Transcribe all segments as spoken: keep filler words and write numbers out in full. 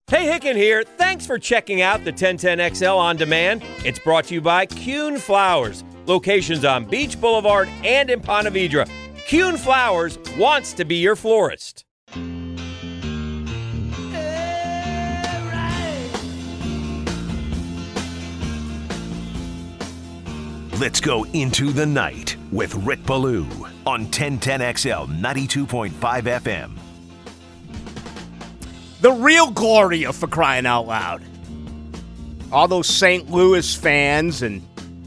Hey, Hicken here. Thanks for checking out the ten ten X L On Demand. It's brought to you by Kuhn Flowers. Locations on Beach Boulevard and in Ponte Vedra. Kuhn Flowers wants to be your florist. Let's go into the night with Rick Ballou on ten ten X L ninety-two point five F M. The real Gloria, for crying out loud. All those Saint Louis fans, and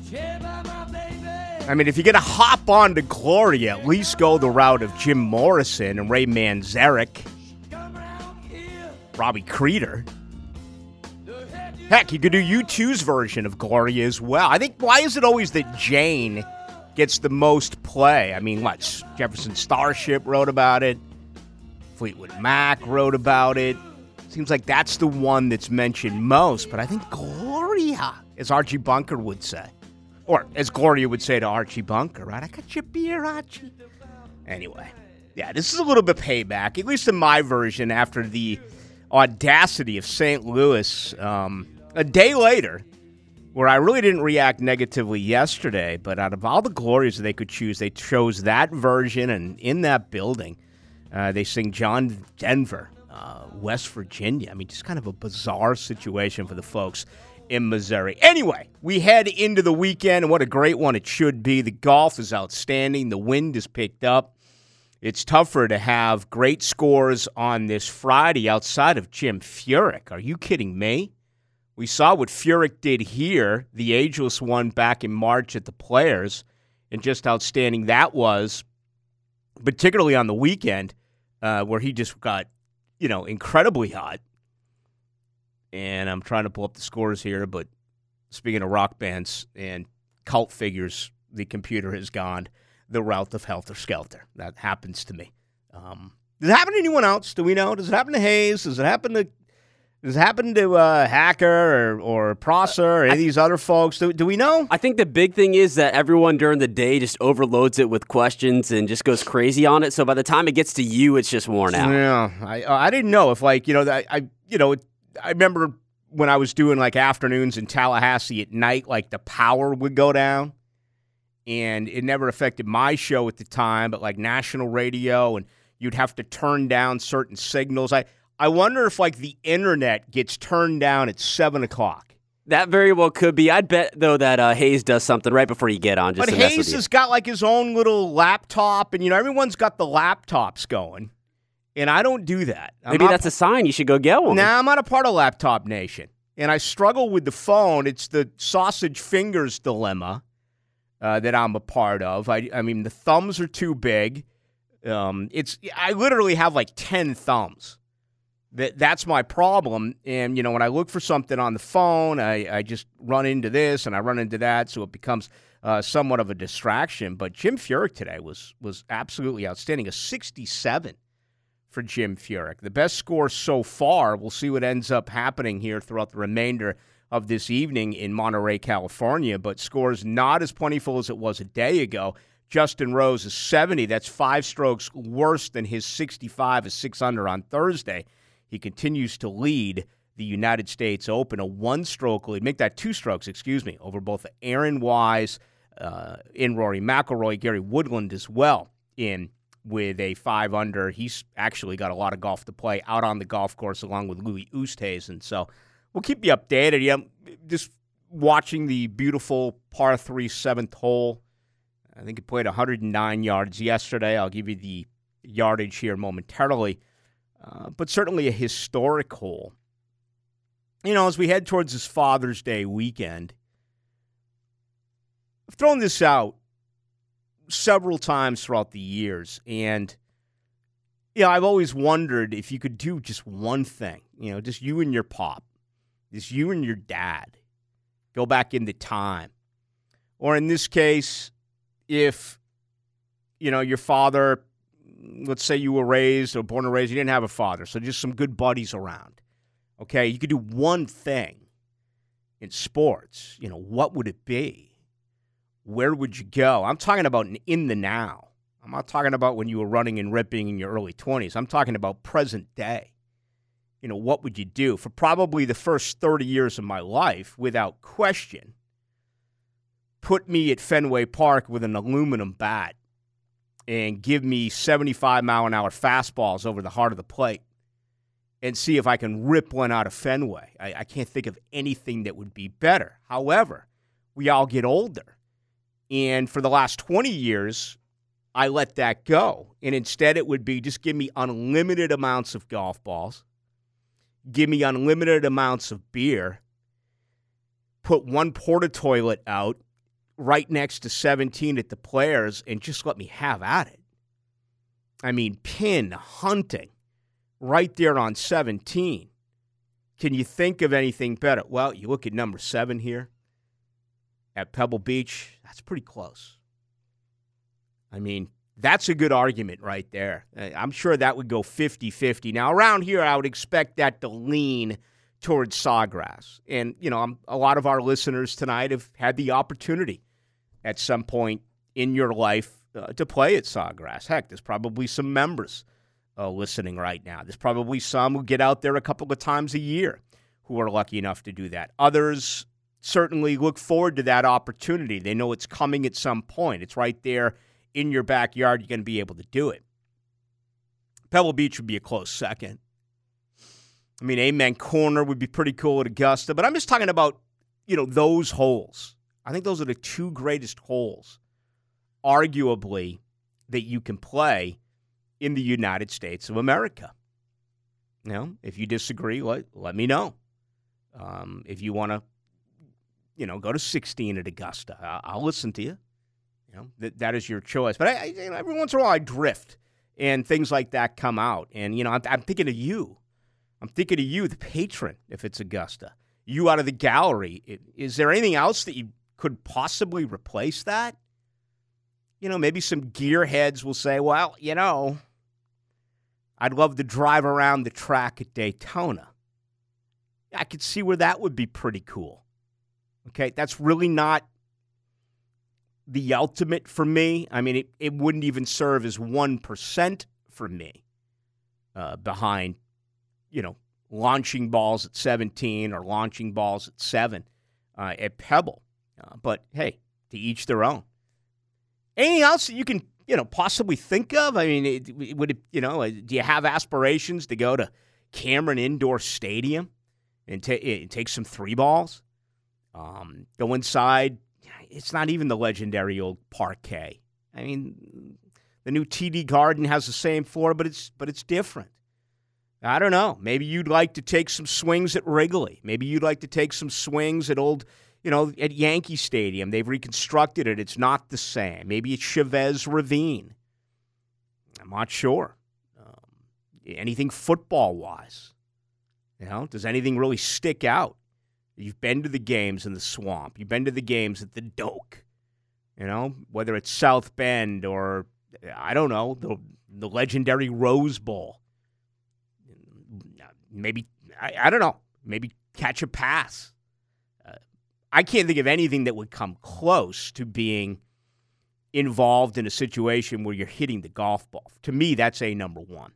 I mean, if you're going to hop on to Gloria, at least go the route of Jim Morrison and Ray Manzarek, Robbie Krieger. Heck, you could do U two's version of Gloria as well. I think, why is it always that Jane gets the most play? I mean, what, Jefferson Starship wrote about it. Fleetwood Mac wrote about it. Seems like that's the one that's mentioned most, but I think Gloria, as Archie Bunker would say. Or as Gloria would say to Archie Bunker, right? I got your beer, Archie. Anyway, yeah, this is a little bit payback, at least in my version, after the audacity of Saint Louis um, a day later, where I really didn't react negatively yesterday, but out of all the Glorias they could choose, they chose that version, and in that building, Uh, they sing John Denver, uh, West Virginia. I mean, just kind of a bizarre situation for the folks in Missouri. Anyway, we head into the weekend, and what a great one it should be. The golf is outstanding. The wind is picked up. It's tougher to have great scores on this Friday outside of Jim Furyk. Are you kidding me? We saw what Furyk did here, the ageless one back in March at the Players, and just outstanding that was, particularly on the weekend. Uh, where he just got, you know, incredibly hot. And I'm trying to pull up the scores here, but speaking of rock bands and cult figures, the computer has gone the route of Helter Skelter. That happens to me. Um, does it happen to anyone else? Do we know? Does it happen to Hayes? Does it happen to Does it happen to uh, Hacker or, or Prosser or any of these other folks? Do, do we know? I think the big thing is that everyone during the day just overloads it with questions and just goes crazy on it. So by the time it gets to you, it's just worn out. Yeah, I I didn't know if like you know I, I you know I remember when I was doing like afternoons in Tallahassee at night, like the power would go down, and it never affected my show at the time, but like national radio, and you'd have to turn down certain signals. I. I wonder if, like, the internet gets turned down at seven o'clock. That very well could be. I'd bet, though, that uh, Hayes does something right before you get on. Just but to mess Hayes with you. has got, like, his own little laptop, and, you know, everyone's got the laptops going, and I don't do that. I'm Maybe not, that's a sign you should go get one. Nah, I'm not a part of Laptop Nation, and I struggle with the phone. It's the sausage fingers dilemma uh, that I'm a part of. I, I mean, the thumbs are too big. Um, it's I literally have, like, ten thumbs. That that's my problem, and you know when I look for something on the phone, I, I just run into this and I run into that, so it becomes uh, somewhat of a distraction. But Jim Furyk today was was absolutely outstanding, a sixty-seven for Jim Furyk, the best score so far. We'll see what ends up happening here throughout the remainder of this evening in Monterey, California. But scores not as plentiful as it was a day ago. Justin Rose is seventy. That's five strokes worse than his sixty-five, a six under on Thursday. He continues to lead the United States Open, a one-stroke lead. Make that two strokes, excuse me, over both Aaron Wise, uh, in Rory McIlroy, Gary Woodland as well, in with a five under. He's actually got a lot of golf to play out on the golf course along with Louis Oosthuizen. So we'll keep you updated. Yeah, just watching the beautiful par three seventh hole. I think he played one hundred nine yards yesterday. I'll give you the yardage here momentarily. Uh, but certainly a historic hole. You know, as we head towards this Father's Day weekend, I've thrown this out several times throughout the years, and, you know, I've always wondered if you could do just one thing, you know, just you and your pop, just you and your dad, go back into time. Or in this case, if, you know, your father, let's say you were raised or born and raised, you didn't have a father, so just some good buddies around. Okay, you could do one thing in sports. You know, what would it be? Where would you go? I'm talking about in the now. I'm not talking about when you were running and ripping in your early twenties. I'm talking about present day. you know, what would you do? For probably the first thirty years of my life, without question, put me at Fenway Park with an aluminum bat and give me seventy-five mile an hour fastballs over the heart of the plate and see if I can rip one out of Fenway. I, I can't think of anything that would be better. However, we all get older. And for the last twenty years, I let that go. And instead it would be just give me unlimited amounts of golf balls, give me unlimited amounts of beer, put one porta toilet out right next to seventeen at the Players, and just let me have at it. I mean, pin hunting right there on seventeen. Can you think of anything better? Well, you look at number seven here at Pebble Beach. That's pretty close. I mean, that's a good argument right there. I'm sure that would go fifty-fifty. Now, around here, I would expect that to lean towards Sawgrass. And, you know, I'm, a lot of our listeners tonight have had the opportunity at some point in your life uh, to play at Sawgrass. Heck, there's probably some members uh, listening right now. There's probably some who get out there a couple of times a year who are lucky enough to do that. Others certainly look forward to that opportunity. They know it's coming at some point. It's right there in your backyard. You're going to be able to do it. Pebble Beach would be a close second. I mean, Amen Corner would be pretty cool at Augusta, but I'm just talking about, you know, those holes. I think those are the two greatest holes, arguably, that you can play in the United States of America. You know, if you disagree, let, let me know. Um, if you want to, you know, go to sixteen at Augusta, I'll, I'll listen to you. You know, that that is your choice. But I, I, you know, every once in a while I drift, and things like that come out. And, you know, I'm, I'm thinking of you. I'm thinking of you, the patron, if it's Augusta. You out of the gallery. Is there anything else that you could possibly replace that? You know, maybe some gearheads will say, well, you know, I'd love to drive around the track at Daytona. I could see where that would be pretty cool. Okay, that's really not the ultimate for me. I mean, it, it wouldn't even serve as one percent for me uh, behind, you know, launching balls at seventeen or launching balls at seven uh, at Pebble. Uh, but, hey, to each their own. Anything else that you can, you know, possibly think of? I mean, it, would it, you know, do you have aspirations to go to Cameron Indoor Stadium and, ta- and take some three balls? Um, go inside. It's not even the legendary old parquet. I mean, the new T D Garden has the same floor, but it's but it's different. I don't know. Maybe you'd like to take some swings at Wrigley. Maybe you'd like to take some swings at old, you know, at Yankee Stadium. They've reconstructed it. It's not the same. Maybe it's Chavez Ravine. I'm not sure. Um, anything football-wise? You know, does anything really stick out? You've been to the games in the Swamp. You've been to the games at the Doak. You know, whether it's South Bend or, I don't know, the the legendary Rose Bowl. Maybe, I, I don't know, maybe catch a pass. Uh, I can't think of anything that would come close to being involved in a situation where you're hitting the golf ball. To me, that's a number one.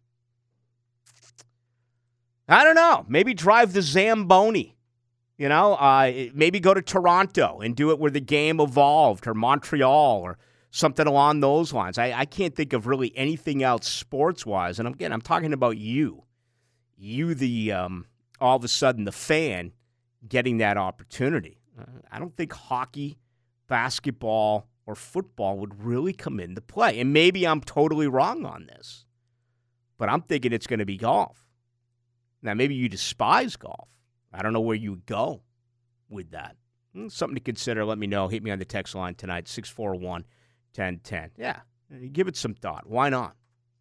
I don't know. Maybe drive the Zamboni. You know, uh, maybe go to Toronto and do it where the game evolved, or Montreal, or something along those lines. I, I can't think of really anything else sports-wise. And again, I'm talking about you. You, the um, all of a sudden the fan, getting that opportunity. Uh, I don't think hockey, basketball, or football would really come into play. And maybe I'm totally wrong on this, but I'm thinking it's going to be golf. Now, maybe you despise golf. I don't know where you would go with that. Something to consider. Let me know. Hit me on the text line tonight, six four one, one oh one oh. Yeah, give it some thought. Why not?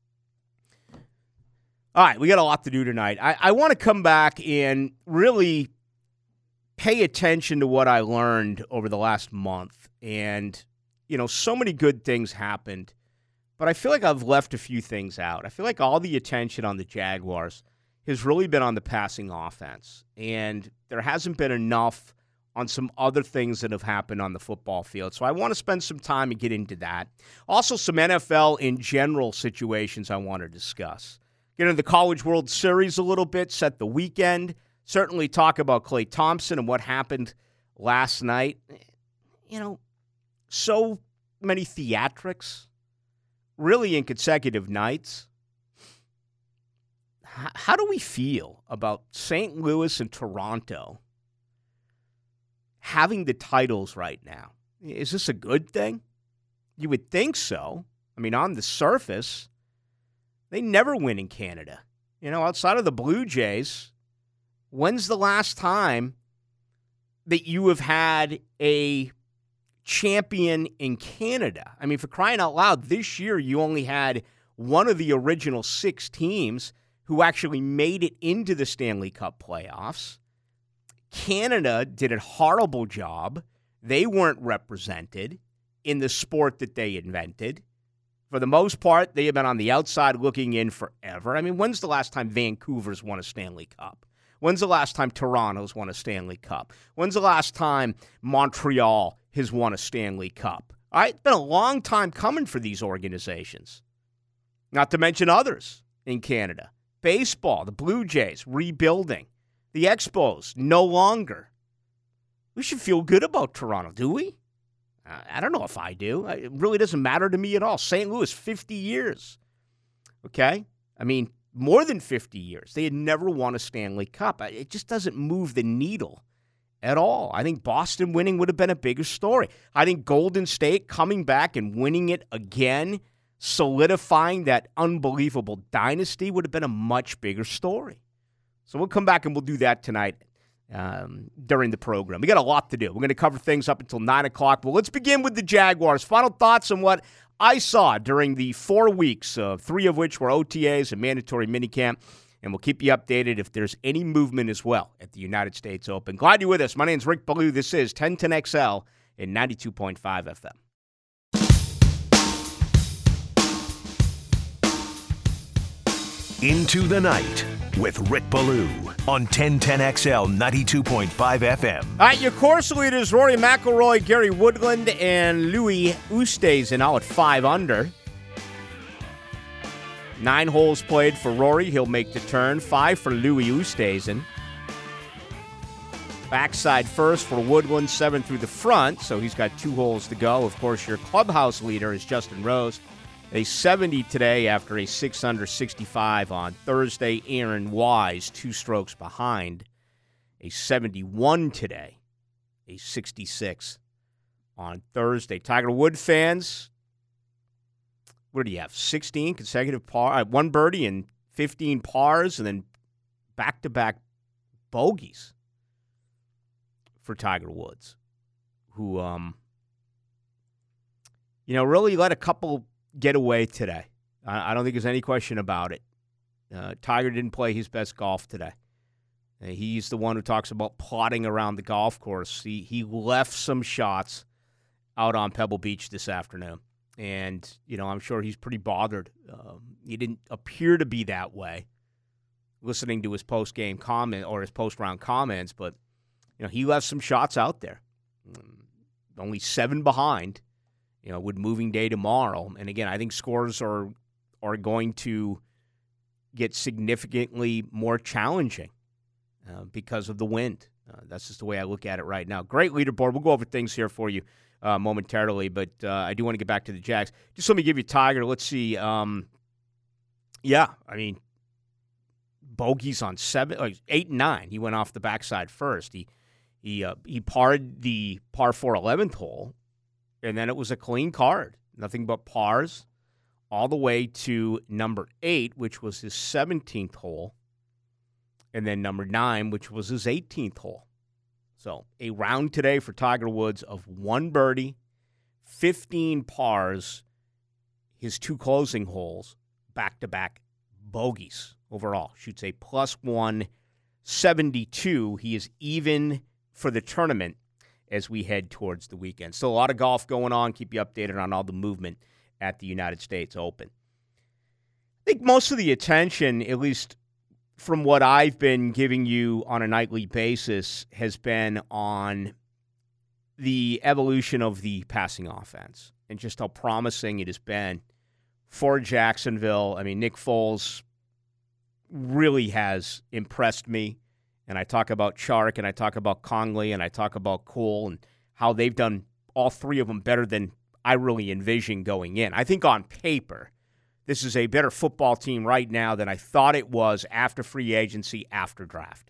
All right, we got a lot to do tonight. I, I want to come back and really pay attention to what I learned over the last month. And, you know, so many good things happened, but I feel like I've left a few things out. I feel like all the attention on the Jaguars has really been on the passing offense, and there hasn't been enough on some other things that have happened on the football field. So I want to spend some time and get into that. Also, some N F L in general situations I want to discuss. Get into the College World Series a little bit, set the weekend. Certainly talk about Klay Thompson and what happened last night. You know, so many theatrics, really in consecutive nights. H- how do we feel about Saint Louis and Toronto having the titles right now? Is this a good thing? You would think so. I mean, on the surface, they never win in Canada. You know, outside of the Blue Jays, when's the last time that you have had a champion in Canada? I mean, for crying out loud, this year you only had one of the original six teams who actually made it into the Stanley Cup playoffs. Canada did a horrible job. They weren't represented in the sport that they invented. For the most part, they have been on the outside looking in forever. I mean, when's the last time Vancouver's won a Stanley Cup? When's the last time Toronto's won a Stanley Cup? When's the last time Montreal has won a Stanley Cup? All right, it's been a long time coming for these organizations. Not to mention others in Canada. Baseball, the Blue Jays, rebuilding. The Expos, no longer. We should feel good about Toronto, do we? I don't know if I do. It really doesn't matter to me at all. Saint Louis, fifty years. Okay? I mean, more than fifty years. They had never won a Stanley Cup. It just doesn't move the needle at all. I think Boston winning would have been a bigger story. I think Golden State coming back and winning it again, solidifying that unbelievable dynasty, would have been a much bigger story. So we'll come back and we'll do that tonight um, during the program. We got a lot to do. We're going to cover things up until nine o'clock. Well, let's begin with the Jaguars. Final thoughts on what I saw during the four weeks, uh, three of which were O T As and mandatory minicamp. And we'll keep you updated if there's any movement as well at the United States Open. Glad you're with us. My name's Rick Ballou. This is ten ten X L in ninety-two point five F M. Into the Night with Rick Ballou on ten ten X L ninety-two point five F M. All right, your course leaders, Rory McIlroy, Gary Woodland, and Louis Oosthuizen, all at five under. Nine holes played for Rory. He'll make the turn. Five for Louis Oosthuizen. Backside first for Woodland, seven through the front, so he's got two holes to go. Of course, your clubhouse leader is Justin Rose. A seventy today after a six under sixty-five on Thursday. Aaron Wise, two strokes behind. A seventy-one today. A sixty-six on Thursday. Tiger Woods fans, what do you have? sixteen consecutive par, uh, one birdie and fifteen pars, and then back-to-back bogeys for Tiger Woods, who, um, you know, really let a couple get away today. I, I don't think there's any question about it. Uh, Tiger didn't play his best golf today. Uh, he's the one who talks about plotting around the golf course. He he left some shots out on Pebble Beach this afternoon. And, you know, I'm sure he's pretty bothered. Um, he didn't appear to be that way listening to his post-game comment or his post-round comments, but, you know, he left some shots out there. Um, only seven behind, you know, with moving day tomorrow. And, again, I think scores are are going to get significantly more challenging uh, because of the wind. Uh, that's just the way I look at it right now. Great leaderboard. We'll go over things here for you Uh, momentarily, but uh, I do want to get back to the Jags. Just let me give you Tiger. Let's see. Um, yeah, I mean, bogeys on seven, uh, eight and nine. He went off the backside first. He he uh, he parred the par four eleventh hole, and then it was a clean card. Nothing but pars all the way to number eight, which was his seventeenth hole, and then number nine, which was his eighteenth hole. So a round today for Tiger Woods of one birdie, fifteen pars, his two closing holes, back-to-back bogeys overall. Shoots a plus one seventy-two. He is even for the tournament as we head towards the weekend. Still a lot of golf going on. Keep you updated on all the movement at the United States Open. I think most of the attention, at least from what I've been giving you on a nightly basis, has been on the evolution of the passing offense and just how promising it has been for Jacksonville. I mean, Nick Foles really has impressed me. And I talk about Chark, and I talk about Conley, and I talk about Cole, and how they've done all three of them better than I really envisioned going in. I think on paper, this is a better football team right now than I thought it was after free agency, after draft.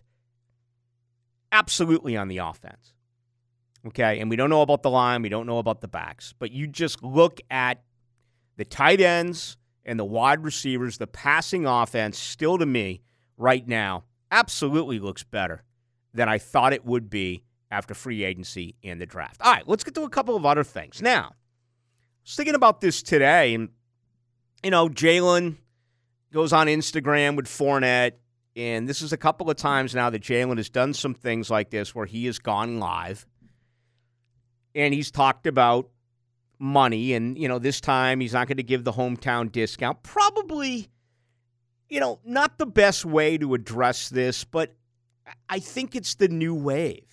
Absolutely on the offense. Okay, and we don't know about the line, we don't know about the backs, but you just look at the tight ends and the wide receivers, the passing offense, still to me, right now, absolutely looks better than I thought it would be after free agency and the draft. All right, let's get to a couple of other things. Now, I was thinking about this today, and, you know, Jalen goes on Instagram with Fournette, and this is a couple of times now that Jalen has done some things like this where he has gone live, and he's talked about money, and, you know, this time he's not going to give the hometown discount. Probably, you know, not the best way to address this, but I think it's the new wave.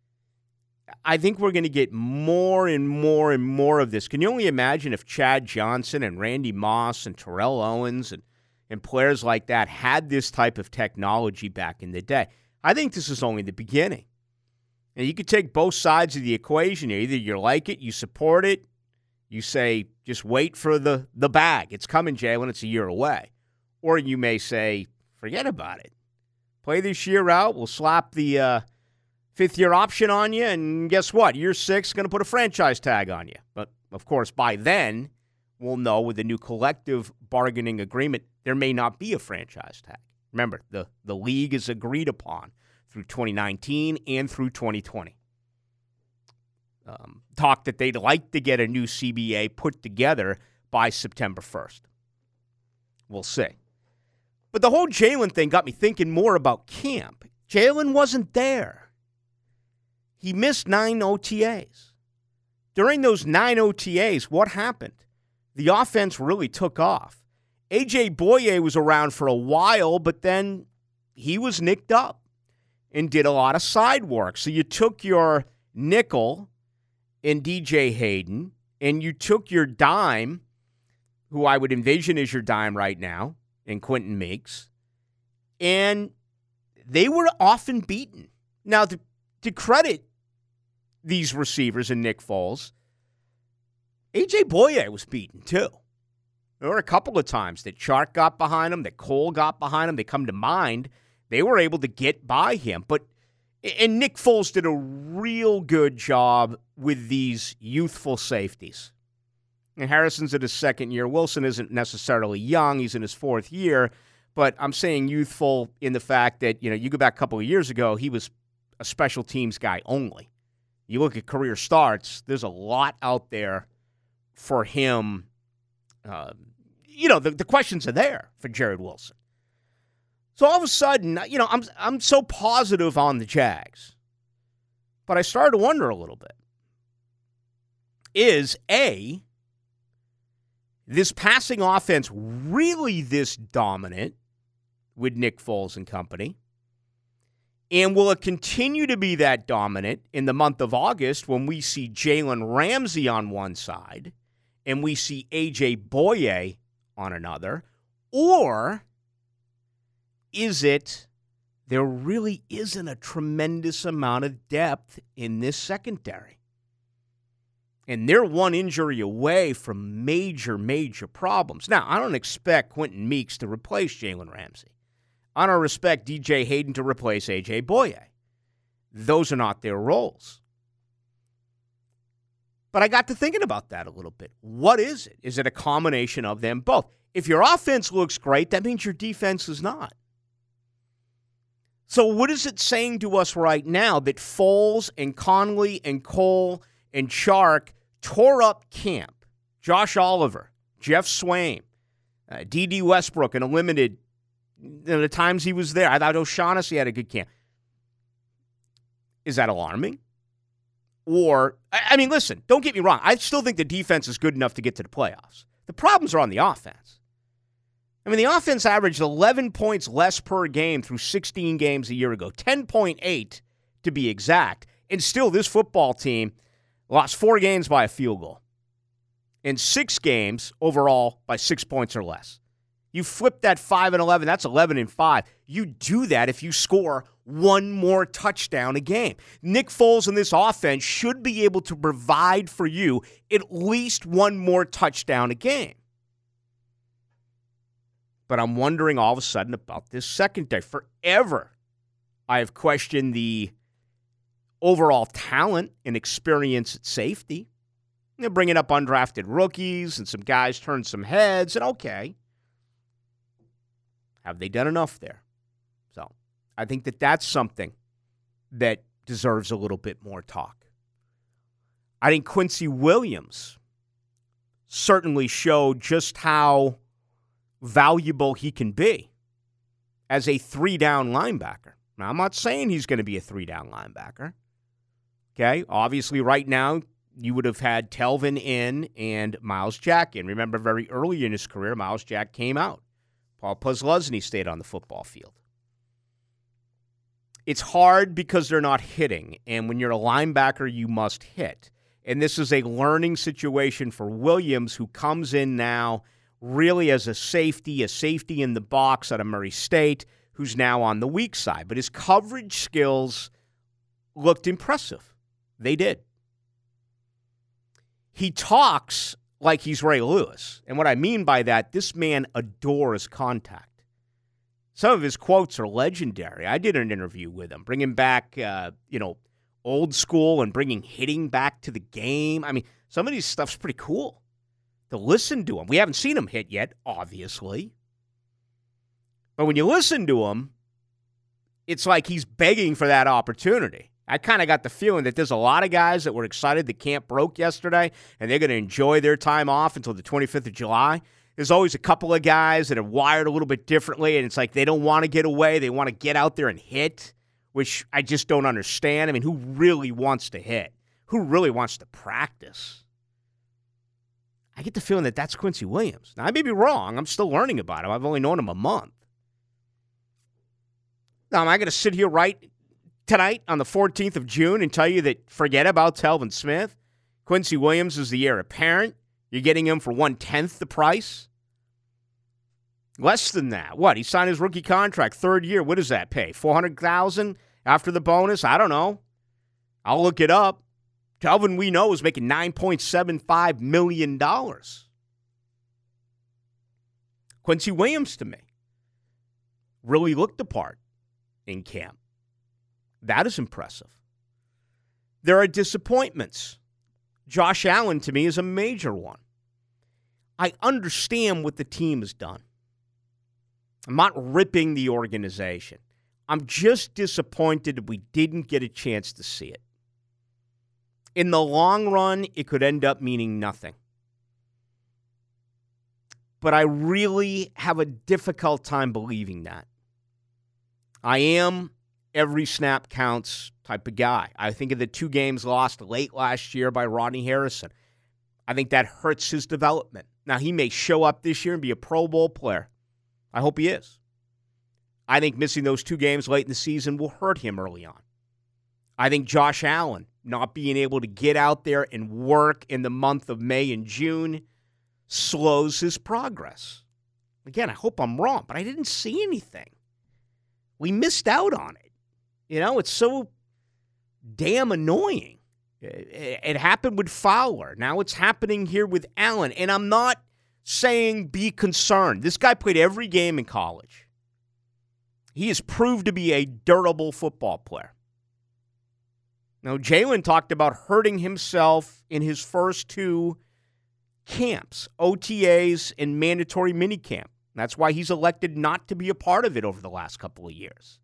I think we're going to get more and more and more of this. Can you only imagine if Chad Johnson and Randy Moss and Terrell Owens and, and players like that had this type of technology back in the day? I think this is only the beginning. And you could take both sides of the equation. Either you like it, you support it, you say, just wait for the, the bag. It's coming, Jalen. It's a year away. Or you may say, forget about it. Play this year out. We'll slap the uh, fifth-year option on you, and guess what? Year six, going to put a franchise tag on you. But, of course, by then, we'll know with the new collective bargaining agreement, there may not be a franchise tag. Remember, the, the league is agreed upon through twenty nineteen and through twenty twenty. Um, talk that they'd like to get a new C B A put together by September first. We'll see. But the whole Jalen thing got me thinking more about camp. Jalen wasn't there. He missed nine O T As. During those nine O T As, what happened? The offense really took off. A J Boye was around for a while, but then he was nicked up and did a lot of side work. So you took your nickel in D J Hayden, and you took your dime, who I would envision is your dime right now, in Quentin Meeks, and they were often beaten. Now, to, to credit these receivers and Nick Foles, A J Boye was beaten too. There were a couple of times that Chark got behind him, that Cole got behind him. They come to mind. They were able to get by him. But and Nick Foles did a real good job with these youthful safeties. And Harrison's in his second year. Wilson isn't necessarily young. He's in his fourth year. But I'm saying youthful in the fact that, you know, you go back a couple of years ago, he was a special teams guy only. You look at career starts, there's a lot out there for him. Uh, you know, the, the questions are there for Jared Wilson. So all of a sudden, you know, I'm I'm so positive on the Jags. But I started to wonder a little bit. Is, A, this passing offense really this dominant with Nick Foles and company? And will it continue to be that dominant in the month of August when we see Jalen Ramsey on one side and we see A J Boye on another? Or is it there really isn't a tremendous amount of depth in this secondary? And they're one injury away from major, major problems. Now, I don't expect Quentin Meeks to replace Jalen Ramsey. I don't expect D J Hayden to replace A J Boye. Those are not their roles. But I got to thinking about that a little bit. What is it? Is it a combination of them both? If your offense looks great, that means your defense is not. So what is it saying to us right now that Foles and Conley and Cole and Chark tore up camp? Josh Oliver, Jeff Swaim, uh, D D Westbrook in a limited, you know, the times he was there. I thought O'Shaughnessy had a good camp. Is that alarming? Or, I mean, listen, don't get me wrong. I still think the defense is good enough to get to the playoffs. The problems are on the offense. I mean, the offense averaged eleven points less per game through sixteen games a year ago, ten point eight to be exact. And still, this football team lost four games by a field goal and six games overall by six points or less. You flip that five and eleven, that's eleven and five. You do that if you score one more touchdown a game. Nick Foles in this offense should be able to provide for you at least one more touchdown a game. But I'm wondering all of a sudden about this secondary. Forever, I have questioned the overall talent and experience at safety. They're bringing up undrafted rookies and some guys turn some heads, and okay. Have they done enough there? So I think that that's something that deserves a little bit more talk. I think Quincy Williams certainly showed just how valuable he can be as a three-down linebacker. Now, I'm not saying he's going to be a three-down linebacker. Okay, obviously right now you would have had Telvin in and Miles Jack in. Remember, very early in his career, Miles Jack came out. Paul Posluszny stayed on the football field. It's hard because they're not hitting, and when you're a linebacker, you must hit. And this is a learning situation for Williams, who comes in now really as a safety, a safety in the box out of Murray State, who's now on the weak side. But his coverage skills looked impressive. They did. He talks like he's Ray Lewis. And what I mean by that, this man adores contact. Some of his quotes are legendary. I did an interview with him, bringing back, uh, you know, old school and bringing hitting back to the game. I mean, some of these stuff's pretty cool to listen to him. We haven't seen him hit yet, obviously. But when you listen to him, it's like he's begging for that opportunity. I kind of got the feeling that there's a lot of guys that were excited that camp broke yesterday, and they're going to enjoy their time off until the twenty-fifth of July. There's always a couple of guys that are wired a little bit differently, and it's like they don't want to get away. They want to get out there and hit, which I just don't understand. I mean, who really wants to hit? Who really wants to practice? I get the feeling that that's Quincy Williams. Now, I may be wrong. I'm still learning about him. I've only known him a month. Now, am I going to sit here right tonight on the fourteenth of June and tell you that forget about Telvin Smith? Quincy Williams is the heir apparent. You're getting him for one-tenth the price? Less than that. What? He signed his rookie contract, third year. What does that pay? four hundred thousand dollars after the bonus? I don't know. I'll look it up. Telvin, we know, is making nine point seven five million dollars. Quincy Williams, to me, really looked the part in camp. That is impressive. There are disappointments. Josh Allen, to me, is a major one. I understand what the team has done. I'm not ripping the organization. I'm just disappointed we didn't get a chance to see it. In the long run, it could end up meaning nothing. But I really have a difficult time believing that. I am every snap counts type of guy. I think of the two games lost late last year by Rodney Harrison. I think that hurts his development. Now, he may show up this year and be a Pro Bowl player. I hope he is. I think missing those two games late in the season will hurt him early on. I think Josh Allen not being able to get out there and work in the month of May and June slows his progress. Again, I hope I'm wrong, but I didn't see anything. We missed out on it. You know, it's so damn annoying. It, it happened with Fowler. Now it's happening here with Allen. And I'm not saying be concerned. This guy played every game in college. He has proved to be a durable football player. Now, Jalen talked about hurting himself in his first two camps, O T As and mandatory minicamp. That's why he's elected not to be a part of it over the last couple of years.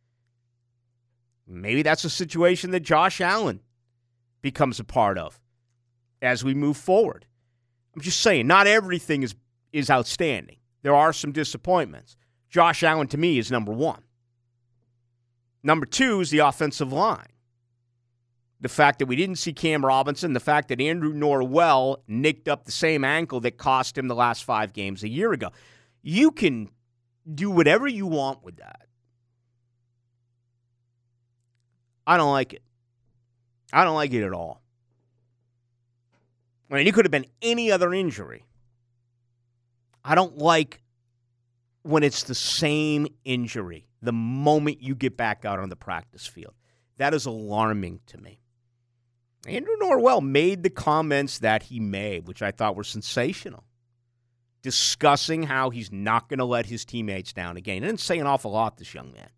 Maybe that's a situation that Josh Allen becomes a part of as we move forward. I'm just saying, not everything is, is outstanding. There are some disappointments. Josh Allen, to me, is number one. Number two is the offensive line. The fact that we didn't see Cam Robinson, the fact that Andrew Norwell nicked up the same ankle that cost him the last five games a year ago. You can do whatever you want with that. I don't like it. I don't like it at all. I mean, it could have been any other injury. I don't like when it's the same injury the moment you get back out on the practice field. That is alarming to me. Andrew Norwell made the comments that he made, which I thought were sensational, discussing how he's not going to let his teammates down again. He didn't say an awful lot, this young man.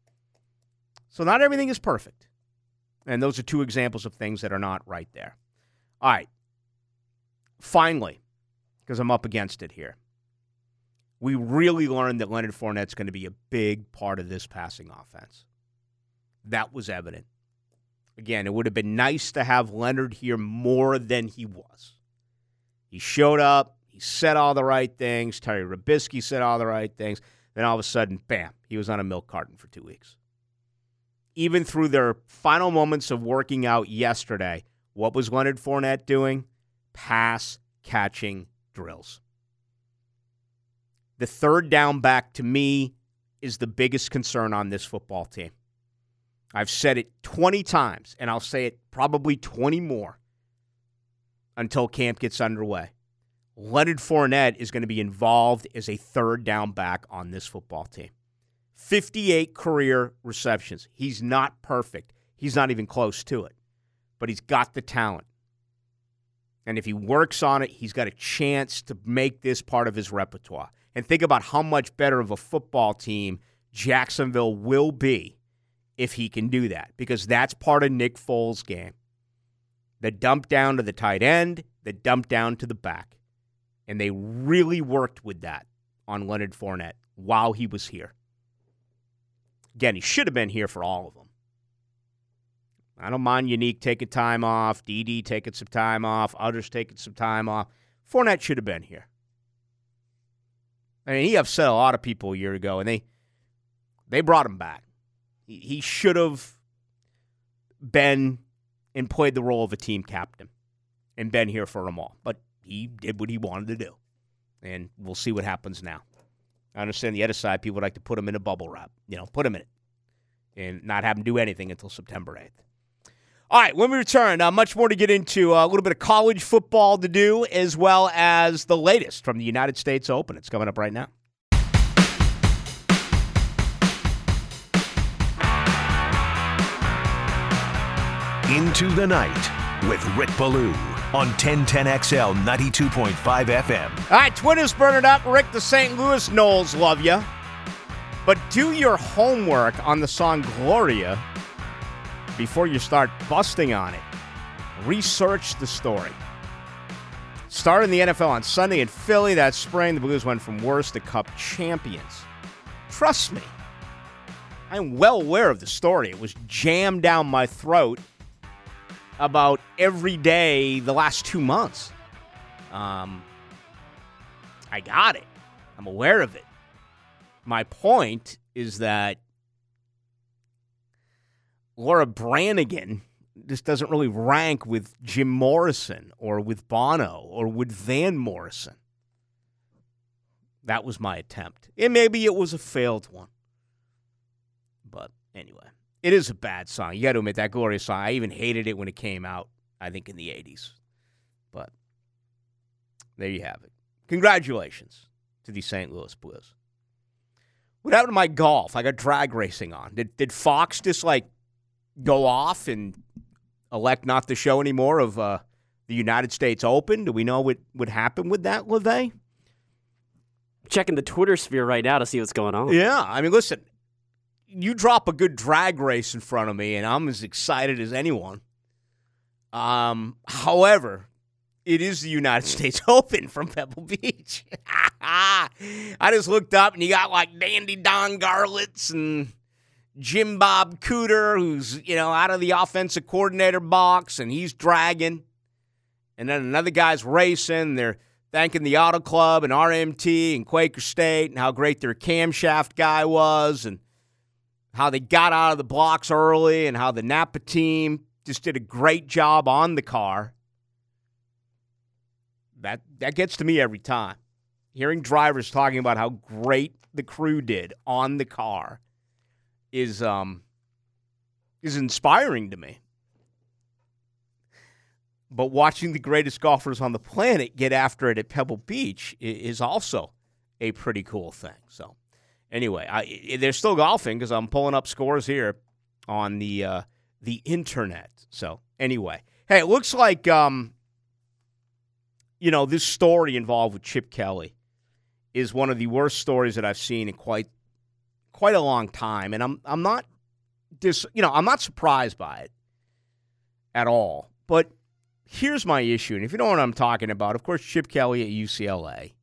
So not everything is perfect. And those are two examples of things that are not right there. All right. Finally, because I'm up against it here, we really learned that Leonard Fournette's going to be a big part of this passing offense. That was evident. Again, it would have been nice to have Leonard here more than he was. He showed up. He said all the right things. Terry Robisky said all the right things. Then all of a sudden, bam, he was on a milk carton for two weeks. Even through their final moments of working out yesterday, what was Leonard Fournette doing? Pass catching drills. The third down back, to me, is the biggest concern on this football team. I've said it twenty times, and I'll say it probably twenty more until camp gets underway. Leonard Fournette is going to be involved as a third down back on this football team. fifty-eight career receptions. He's not perfect. He's not even close to it. But he's got the talent. And if he works on it, he's got a chance to make this part of his repertoire. And think about how much better of a football team Jacksonville will be if he can do that. Because that's part of Nick Foles' game. The dump down to the tight end, the dump down to the back. And they really worked with that on Leonard Fournette while he was here. Again, he should have been here for all of them. I don't mind Unique taking time off, D D taking some time off, others taking some time off. Fournette should have been here. I mean, he upset a lot of people a year ago, and they they brought him back. He, he should have been and played the role of a team captain and been here for them all. But he did what he wanted to do, and we'll see what happens now. I understand the other side, people would like to put him in a bubble wrap. You know, put him in it and not have him do anything until September eighth. All right, when we return, uh, much more to get into, uh, a little bit of college football to do, as well as the latest from the United States Open. It's coming up right now. Into the Night with Rick Ballou on ten ten X L ninety-two point five F M. All right, Twitter's burning up. Rick, the Saint Louis Knolls love you. But do your homework on the song Gloria before you start busting on it. Research the story. Started in the N F L on Sunday in Philly. That spring, the Blues went from worst to Cup champions. Trust me, I'm well aware of the story. It was jammed down my throat about every day the last two months. Um, I got it. I'm aware of it. My point is that Laura Branigan just doesn't really rank with Jim Morrison or with Bono or with Van Morrison. That was my attempt. And maybe it was a failed one. But anyway, it is a bad song. You got to admit, that Gloria song, I even hated it when it came out, I think, in the eighties. But there you have it. Congratulations to the Saint Louis Blues. What happened to my golf? I got drag racing on. Did, did Fox just, like, go off and elect not to show anymore of uh, the United States Open? Do we know what would happen with that, LeVay? Checking the Twitter sphere right now to see what's going on. Yeah, I mean, listen, you drop a good drag race in front of me, and I'm as excited as anyone. Um, however, it is the United States Open from Pebble Beach. I just looked up, and you got, like, Dandy Don Garlitz and Jim Bob Cooter, who's, you know, out of the offensive coordinator box, and he's dragging. And then another guy's racing. They're thanking the Auto Club and R M T and Quaker State and how great their camshaft guy was and how they got out of the blocks early and how the Napa team just did a great job on the car. That, that gets to me every time. Hearing drivers talking about how great the crew did on the car is um is inspiring to me. But watching the greatest golfers on the planet get after it at Pebble Beach is also a pretty cool thing. So anyway, I, they're still golfing because I'm pulling up scores here on the uh, the internet. So anyway, hey, it looks like um, you know, this story involved with Chip Kelly is one of the worst stories that I've seen in quite quite a long time, and I'm I'm not dis, you know I'm not surprised by it at all. But here's my issue, and if you don't know what I'm talking about, of course, Chip Kelly at U C L A.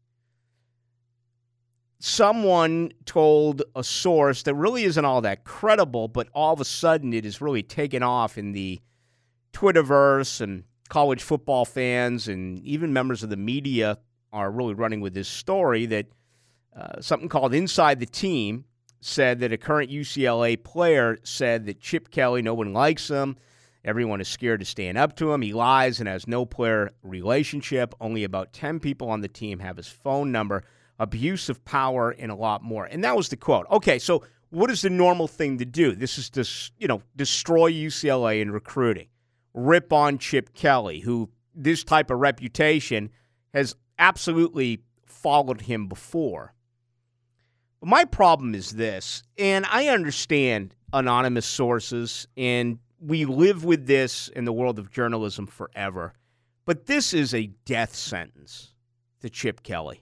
Someone told a source that really isn't all that credible, but all of a sudden it has really taken off in the Twitterverse, and college football fans and even members of the media are really running with this story that uh, something called Inside the Team said that a current U C L A player said that Chip Kelly, no one likes him. Everyone is scared to stand up to him. He lies and has no player relationship. Only about ten people on the team have his phone number. Abuse of power, and a lot more. And that was the quote. Okay, so what is the normal thing to do? This is to, you know, destroy U C L A in recruiting. Rip on Chip Kelly, who this type of reputation has absolutely followed him before. But my problem is this, and I understand anonymous sources, and we live with this in the world of journalism forever, but this is a death sentence to Chip Kelly.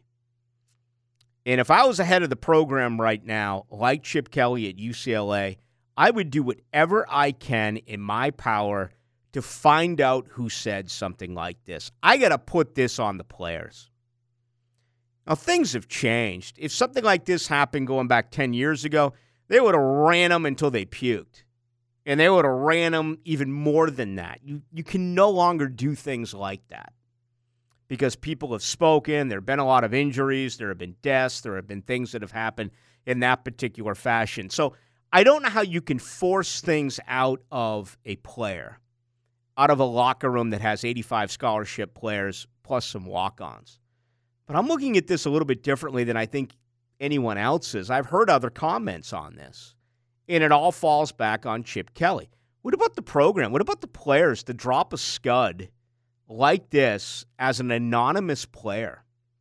And if I was ahead of the program right now, like Chip Kelly at U C L A, I would do whatever I can in my power to find out who said something like this. I got to put this on the players. Now, things have changed. If something like this happened going back ten years ago, they would have ran them until they puked. And they would have ran them even more than that. You, you can no longer do things like that, because people have spoken. There have been a lot of injuries. There have been deaths. There have been things that have happened in that particular fashion. So I don't know how you can force things out of a player, out of a locker room that has eighty-five scholarship players plus some walk-ons. But I'm looking at this a little bit differently than I think anyone else is. I've heard other comments on this, and it all falls back on Chip Kelly. What about the program? What about the players to drop a scud like this as an anonymous player?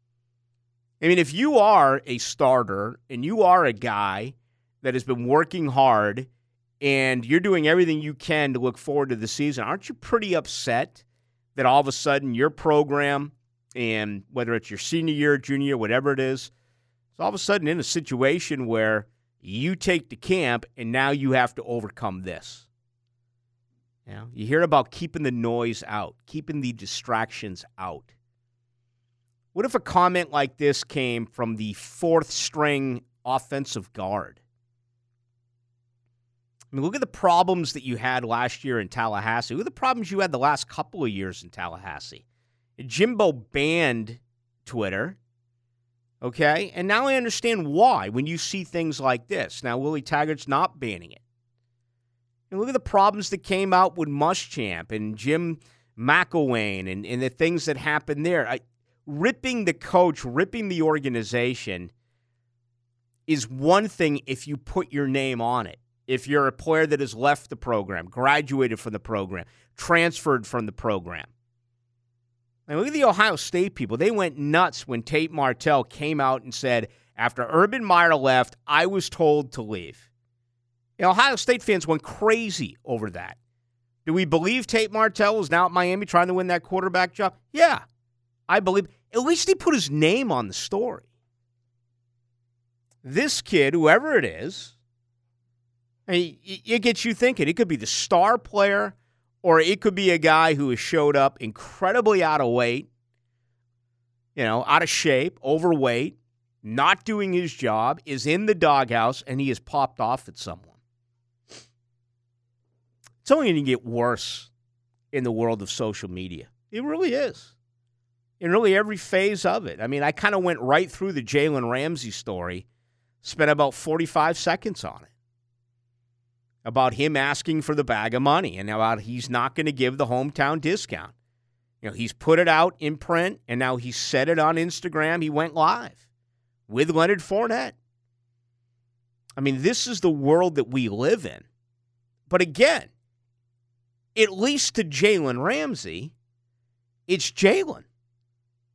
I mean, if you are a starter and you are a guy that has been working hard and you're doing everything you can to look forward to the season, aren't you pretty upset that all of a sudden your program, and whether it's your senior year, junior year, whatever it is, is all of a sudden in a situation where you take the camp and now you have to overcome this? You know, you hear about keeping the noise out, keeping the distractions out. What if a comment like this came from the fourth string offensive guard? I mean, look at the problems that you had last year in Tallahassee. Look at the problems you had the last couple of years in Tallahassee. Jimbo banned Twitter, okay? And now I understand why when you see things like this. Now, Willie Taggart's not banning it. And look at the problems that came out with Muschamp and Jim McElwain and, and the things that happened there. I, ripping the coach, ripping the organization is one thing if you put your name on it. If you're a player that has left the program, graduated from the program, transferred from the program. And look at the Ohio State people. They went nuts when Tate Martell came out and said, after Urban Meyer left, I was told to leave. You know, Ohio State fans went crazy over that. Do we believe Tate Martell is now at Miami trying to win that quarterback job? Yeah, I believe. At least he put his name on the story. This kid, whoever it is, I mean, it gets you thinking. It could be the star player, or it could be a guy who has showed up incredibly out of weight, you know, out of shape, overweight, not doing his job, is in the doghouse, and he has popped off at someone. It's only going to get worse in the world of social media. It really is. In really every phase of it. I mean, I kind of went right through the Jalen Ramsey story, spent about forty-five seconds on it, about him asking for the bag of money and about he's not going to give the hometown discount. You know, he's put it out in print, and now he said it on Instagram. He went live with Leonard Fournette. I mean, this is the world that we live in. But again, at least to Jalen Ramsey, it's Jalen.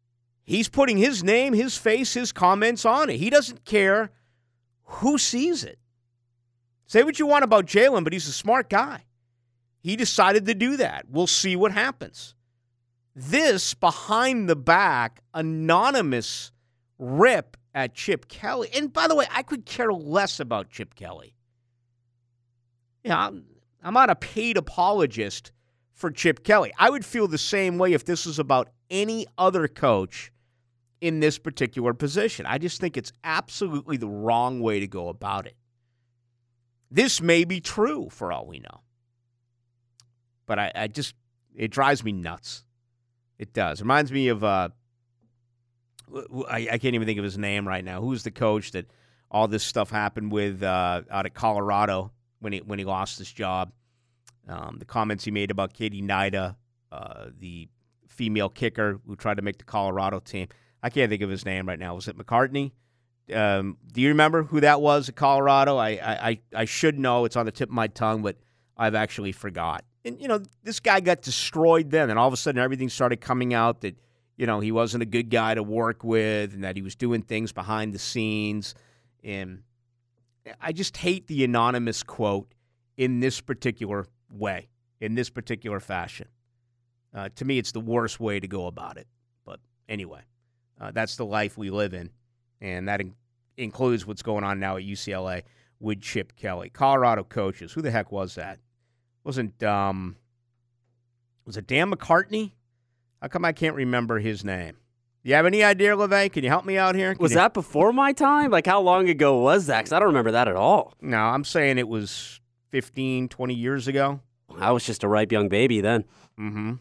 He's putting his name, his face, his comments on it. He doesn't care who sees it. Say what you want about Jalen, but he's a smart guy. He decided to do that. We'll see what happens. This behind the back, anonymous rip at Chip Kelly. And by the way, I could care less about Chip Kelly. Yeah, I'm, I'm not a paid apologist for Chip Kelly. I would feel the same way if this was about any other coach in this particular position. I just think it's absolutely the wrong way to go about it. This may be true for all we know. But I, I just, it drives me nuts. It does. Reminds me of, uh, I, I can't even think of his name right now. Who's the coach that all this stuff happened with uh, out of Colorado when he when he lost his job? Um, the comments he made about Katie Nida, uh, the female kicker who tried to make the Colorado team. I can't think of his name right now. Was it McCartney? Um, do you remember who that was at Colorado? I, I, I should know. It's on the tip of my tongue, but I've actually forgot. And, you know, this guy got destroyed then, and all of a sudden everything started coming out that, you know, he wasn't a good guy to work with and that he was doing things behind the scenes. And I just hate the anonymous quote in this particular way, in this particular fashion. Uh, to me, it's the worst way to go about it. But anyway, uh, that's the life we live in, and that in- includes what's going on now at U C L A with Chip Kelly. Colorado coaches, who the heck was that? Wasn't, um, was it Dan McCartney? How come I can't remember his name? You have any idea, LeVay? Can you help me out here? Can was you... that before my time? Like, how long ago was that? Because I don't remember that at all. No, I'm saying it was fifteen, twenty years ago. I was just a ripe young baby then. Mm-hmm.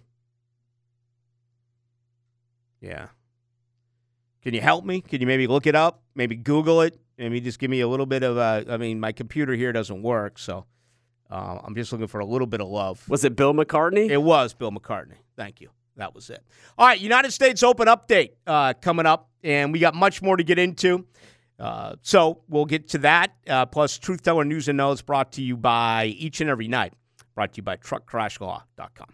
Yeah. Can you help me? Can you maybe look it up? Maybe Google it? Maybe just give me a little bit of a, I mean, my computer here doesn't work, so uh, I'm just looking for a little bit of love. Was it Bill McCartney? It was Bill McCartney. Thank you. That was it. All right, United States Open update uh, coming up, and we got much more to get into. Uh, so we'll get to that, uh, plus Truth Teller News and Notes brought to you by Each and Every Night, brought to you by truck crash law dot com.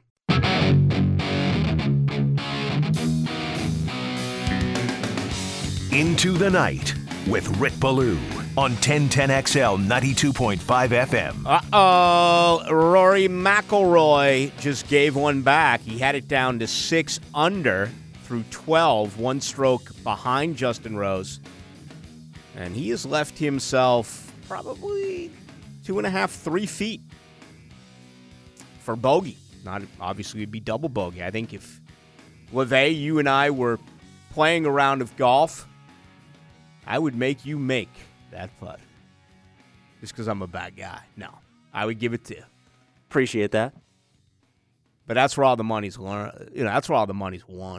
Into the Night with Rick Ballou on ten ten X L ninety-two point five F M. Uh-oh. Rory McIlroy just gave one back. He had it down to six under through twelve, one stroke behind Justin Rose. And he has left himself probably two and a half, three feet for bogey. Not obviously, it'd be double bogey. I think if LeVay, you and I were playing a round of golf, I would make you make that putt. Just because I'm a bad guy. No, I would give it to you. Appreciate that. But that's where all the money's learned. You know, that's where all the money's won.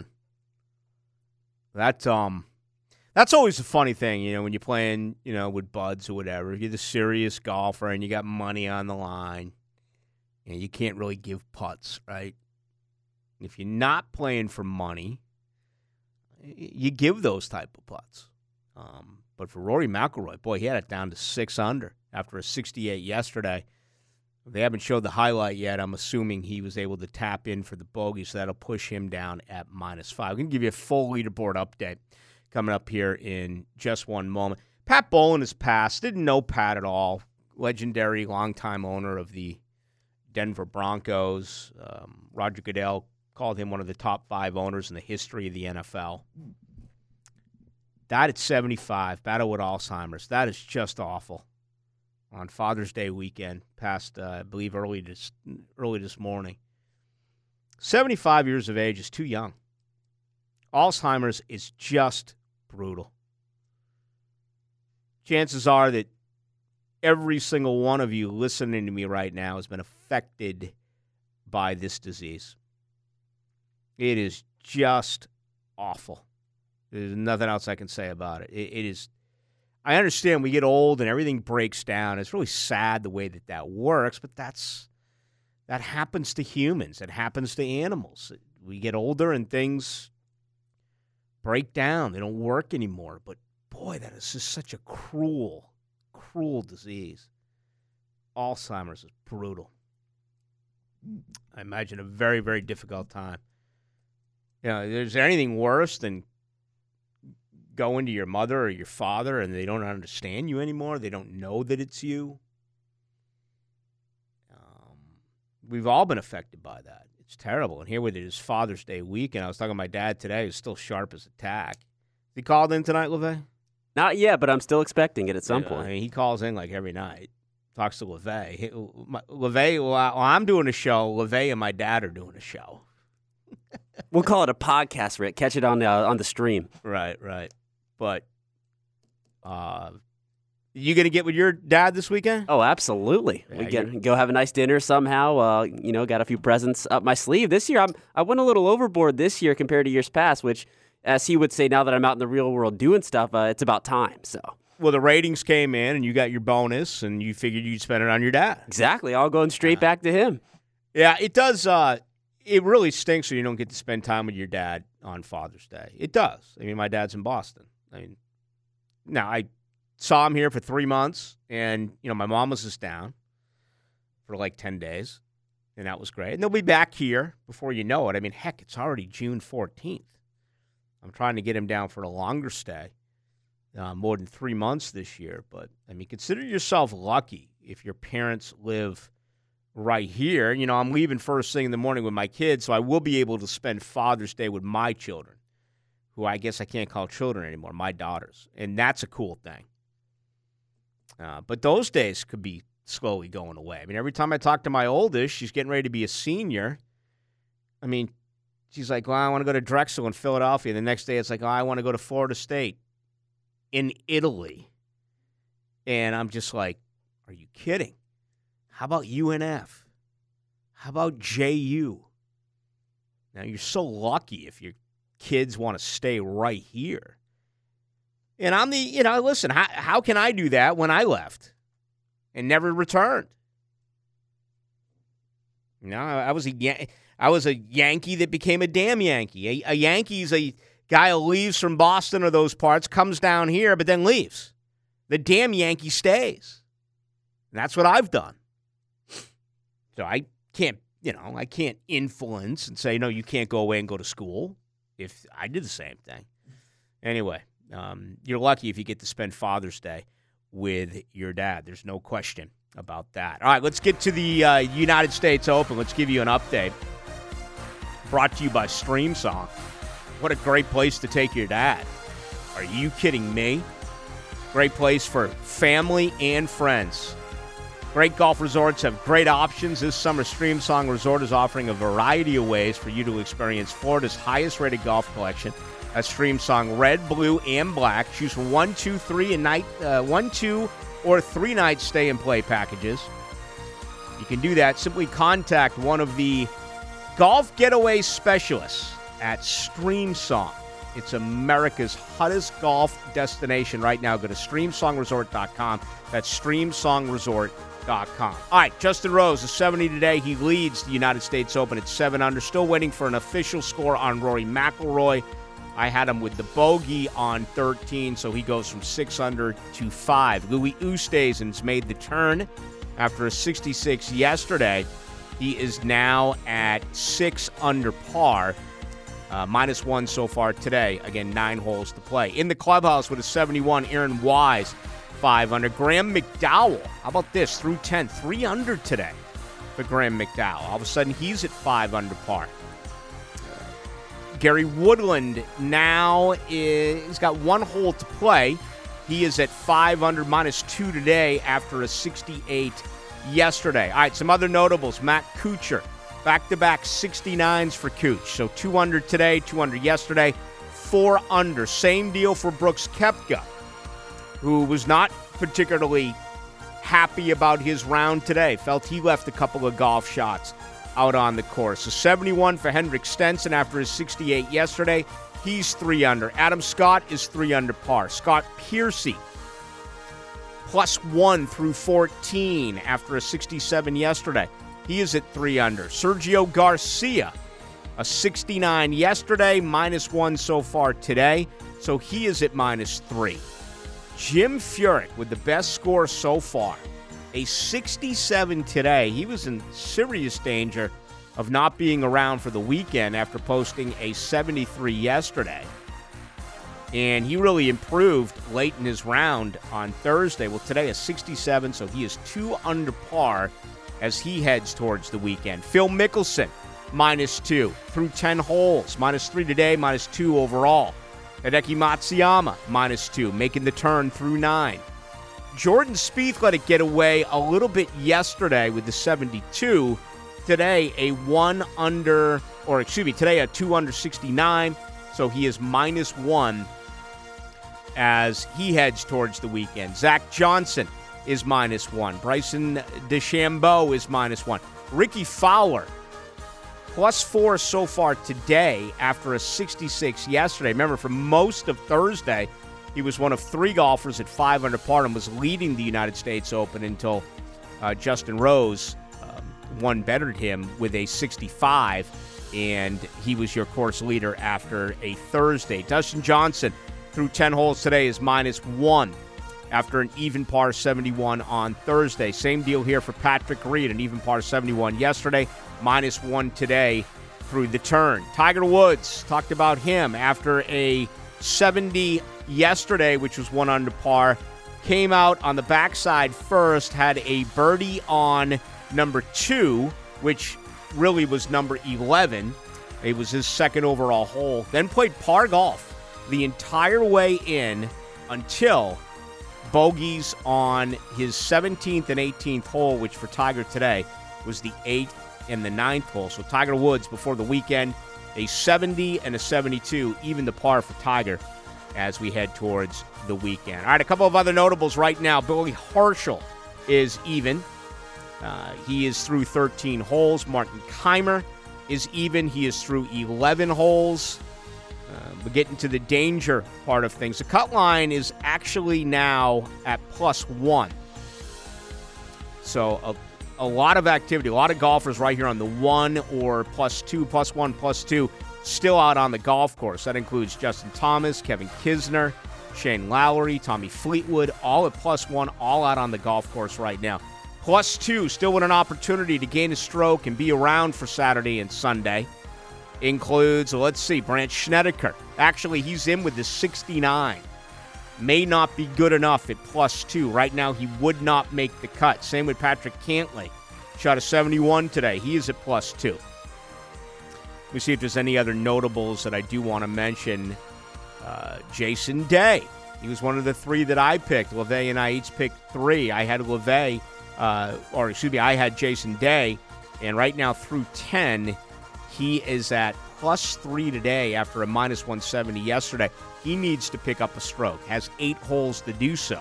That um, that's always a funny thing, you know, when you're playing, you know, with buds or whatever. If you're the serious golfer and you got money on the line, you know, you can't really give putts, right? If you're not playing for money, you give those type of putts. Um, but for Rory McIlroy, boy, he had it down to six under after a sixty-eight yesterday. They haven't showed the highlight yet. I'm assuming he was able to tap in for the bogey, so that'll push him down at minus five. I'm going to give you a full leaderboard update coming up here in just one moment. Pat Bowlen has passed. Didn't know Pat at all. Legendary, longtime owner of the Denver Broncos. Um, Roger Goodell called him one of the top five owners in the history of the N F L. Died at seventy-five, battled with Alzheimer's. That is just awful. On Father's Day weekend, passed, uh, I believe, early this early this morning. seventy-five years of age is too young. Alzheimer's is just brutal. Chances are that every single one of you listening to me right now has been affected by this disease. It is just awful. There's nothing else I can say about it. It, it is. I understand we get old and everything breaks down. It's really sad the way that that works, but that's that happens to humans. It happens to animals. We get older and things break down. They don't work anymore. But boy, that is just such a cruel, cruel disease. Alzheimer's is brutal. I imagine a very, very difficult time. You know, is there anything worse than going to your mother or your father and they don't understand you anymore? They don't know that it's you? Um, we've all been affected by that. It's terrible. And here with it is Father's Day weekend. I was talking to my dad today. He's still sharp as a tack. He called in tonight, LeVay? Not yet, but I'm still expecting it at some Yeah, point. I mean, he calls in like every night. Talks to LeVay. He, my, LeVay, while I'm doing a show, LeVay and my dad are doing a show. We'll call it a podcast, Rick. Catch it on the, on the stream. Right, right. But uh, you going to get with your dad this weekend? Oh, absolutely. Yeah, we get go have a nice dinner somehow. Uh, you know, got a few presents up my sleeve. This year, I'm, I went a little overboard this year compared to years past, which, as he would say, now that I'm out in the real world doing stuff, uh, it's about time, so... Well, the ratings came in, and you got your bonus, and you figured you'd spend it on your dad. Exactly. All going straight Yeah. back to him. Yeah, it does. Uh, it really stinks when you don't get to spend time with your dad on Father's Day. It does. I mean, my dad's in Boston. I mean, now I saw him here for three months, and you know, my mom was just down for like ten days, and that was great. And they'll be back here before you know it. I mean, heck, it's already June fourteenth. I'm trying to get him down for a longer stay. Uh, more than three months this year. But, I mean, consider yourself lucky if your parents live right here. You know, I'm leaving first thing in the morning with my kids, so I will be able to spend Father's Day with my children, who I guess I can't call children anymore, my daughters. And that's a cool thing. Uh, but those days could be slowly going away. I mean, every time I talk to my oldest, she's getting ready to be a senior. I mean, she's like, well, I want to go to Drexel in Philadelphia. The next day it's like, oh, I want to go to Florida State in Italy. And I'm just like, are you kidding? How about U N F? How about J U? Now, you're so lucky if your kids want to stay right here. And I'm the, you know, listen, how, how can I do that when I left and never returned? You know, I, I was a I was a Yankee that became a damn Yankee. A, a Yankee's a guy who leaves from Boston or those parts, comes down here, but then leaves. The damn Yankee stays. And that's what I've done. So I can't, you know, I can't influence and say, no, you can't go away and go to school if I did the same thing. Anyway, um, you're lucky if you get to spend Father's Day with your dad. There's no question about that. All right, let's get to the uh, United States Open. Let's give you an update. Brought to you by StreamSong. What a great place to take your dad. Are you kidding me? Great place for family and friends. Great golf resorts have great options. This summer, StreamSong Resort is offering a variety of ways for you to experience Florida's highest-rated golf collection. That's StreamSong Red, Blue, and Black. Choose from one, two, three, and night, uh, one, two, or three-night stay-and-play packages. You can do that. Simply contact one of the golf getaway specialists at StreamSong. It's America's hottest golf destination right now. Go to stream song resort dot com. That's stream song resort dot com. All right, Justin Rose is seventy today. He leads the United States Open at seven under. Still waiting for an official score on Rory McIlroy. I had him with the bogey on thirteen, so he goes from six under to five. Louis Oosthuizen's made the turn after a sixty-six yesterday. He is now at six under par. Uh, minus one so far today. Again, nine holes to play. In the clubhouse with a seventy-one, Aaron Wise, five under. Graham McDowell, how about this? Through ten, three under today for Graham McDowell. All of a sudden, he's at five under par. Uh, Gary Woodland now is, he's got one hole to play. He is at five under, minus two today after a sixty-eight yesterday. All right, some other notables. Matt Kuchar. Back-to-back sixty-nines for Cooch. So two under today, two under yesterday, four under. Same deal for Brooks Koepka, who was not particularly happy about his round today. Felt he left a couple of golf shots out on the course. A seventy-one for Henrik Stenson after his sixty-eight yesterday. He's three under. Adam Scott is three under par. Scott Piercy, plus one through fourteen after a sixty-seven yesterday. He is at three under. Sergio Garcia, a sixty-nine yesterday, minus one so far today, so he is at minus three. Jim Furyk with the best score so far, a sixty-seven today. He was in serious danger of not being around for the weekend after posting a seventy-three yesterday. And he really improved late in his round on Thursday. Well, today a sixty-seven, so he is two under par as he heads towards the weekend. Phil Mickelson, minus two through ten holes. Minus three today, minus two overall. Hideki Matsuyama, minus two, making the turn through nine. Jordan Spieth let it get away a little bit yesterday with the seventy-two. Today, a one under, or excuse me, today a two under sixty-nine. So he is minus one as he heads towards the weekend. Zach Johnson is minus one. Bryson DeChambeau is minus one. Ricky Fowler, plus four so far today after a sixty-six yesterday. Remember, for most of Thursday, he was one of three golfers at five under par and was leading the United States Open until uh, Justin Rose um, one bettered him with a sixty-five, and he was your course leader after a Thursday. Dustin Johnson, through ten holes today, is minus one after an even par seventy-one on Thursday. Same deal here for Patrick Reed, an even par seventy-one yesterday, minus one today through the turn. Tiger Woods, talked about him after a seventy yesterday, which was one under par. Came out on the backside first, had a birdie on number two, which really was number eleven. It was his second overall hole. Then played par golf the entire way in until bogeys on his seventeenth and eighteenth hole, which for Tiger today was the eighth and the ninth hole. So Tiger Woods before the weekend, a seventy and a seventy-two, even the par for Tiger as we head towards the weekend. All right, a couple of other notables right now. Billy Horschel is even. Uh, he is through thirteen holes. Martin Keimer is even. He is through eleven holes. Uh, we're getting to the danger part of things. The cut line is actually now at plus one. So a, a lot of activity, a lot of golfers right here on the one or plus two, plus one, plus two, still out on the golf course. That includes Justin Thomas, Kevin Kisner, Shane Lowry, Tommy Fleetwood, all at plus one, all out on the golf course right now. Plus two, still with an opportunity to gain a stroke and be around for Saturday and Sunday. Includes, let's see, Brandt Snedeker. Actually, he's in with the sixty-nine. May not be good enough at plus two. Right now, he would not make the cut. Same with Patrick Cantlay. Shot a seventy-one today. He is at plus two. Let me see if there's any other notables that I do want to mention. Uh, Jason Day. He was one of the three that I picked. LeVay and I each picked three. I had LeVay, uh, or excuse me, I had Jason Day. And right now through ten, he is at plus three today after a minus one seventy yesterday. He needs to pick up a stroke. Has eight holes to do so.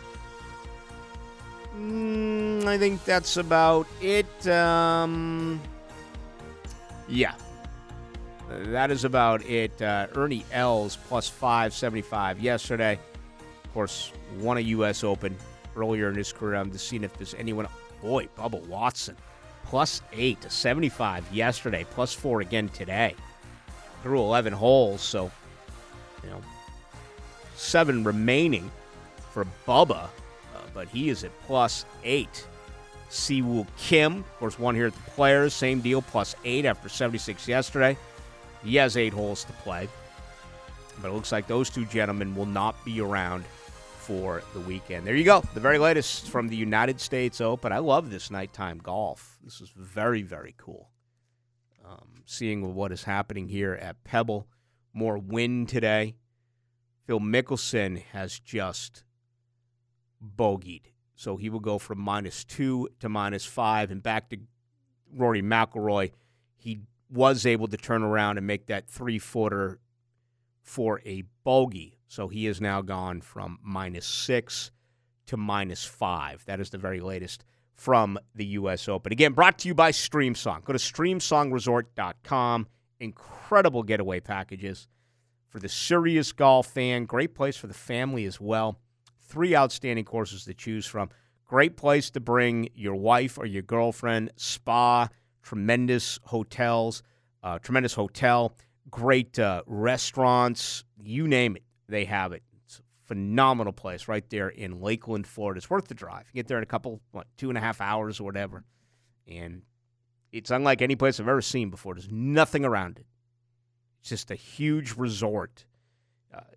Mm, I think that's about it. Um, yeah. That is about it. Uh, Ernie Els plus five seventy-five yesterday. Of course, won a U S Open earlier in his career. I'm just seeing if there's anyone. Boy, Bubba Watson. Plus eight to seventy-five yesterday. Plus four again today. Through eleven holes. So, you know, seven remaining for Bubba. Uh, but he is at plus eight. Siwoo Kim, of course, won here at the Players. Same deal, plus eight after seventy-six yesterday. He has eight holes to play. But it looks like those two gentlemen will not be around for the weekend. There you go. The very latest from the United States Open. I love this nighttime golf. This is very, very cool. Um, seeing what is happening here at Pebble. More wind today. Phil Mickelson has just bogeyed. So he will go from minus two to minus five. And back to Rory McIlroy. He was able to turn around and make that three-footer for a bogey. So he has now gone from minus six to minus five. That is the very latest from the U S Open. Again, brought to you by StreamSong. Go to stream song resort dot com. Incredible getaway packages for the serious golf fan. Great place for the family as well. Three outstanding courses to choose from. Great place to bring your wife or your girlfriend. Spa, tremendous hotels, uh, tremendous hotel, great uh, restaurants, you name it. They have it. It's a phenomenal place right there in Lakeland, Florida. It's worth the drive. You get there in a couple, what, two and a half hours or whatever. And it's unlike any place I've ever seen before. There's nothing around it. It's just a huge resort. Uh,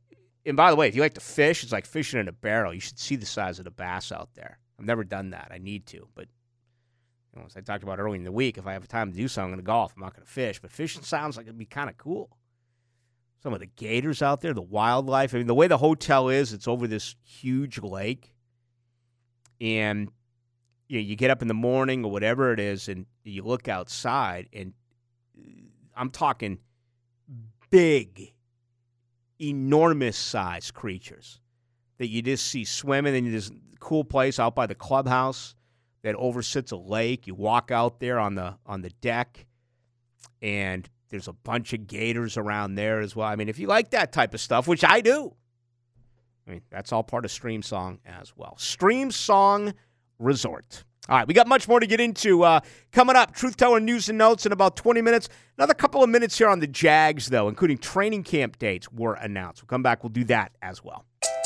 and by the way, if you like to fish, it's like fishing in a barrel. You should see the size of the bass out there. I've never done that. I need to, but you know, as I talked about earlier in the week, if I have time to do something, I'm going to golf. I'm not going to fish, but fishing sounds like it'd be kind of cool. Some of the gators out there, the wildlife. I mean, the way the hotel is, it's over this huge lake, and you know, you get up in the morning or whatever it is, and you look outside, and I'm talking big, enormous-sized creatures that you just see swimming in this cool place out by the clubhouse that oversits a lake. You walk out there on the on the deck, and there's a bunch of gators around there as well. I mean, if you like that type of stuff, which I do, I mean, that's all part of Stream Song as well. Stream Song Resort. All right, we got much more to get into. Uh, coming up, Truth Teller News and Notes in about twenty minutes. Another couple of minutes here on the Jags, though, including training camp dates were announced. We'll come back. We'll do that as well.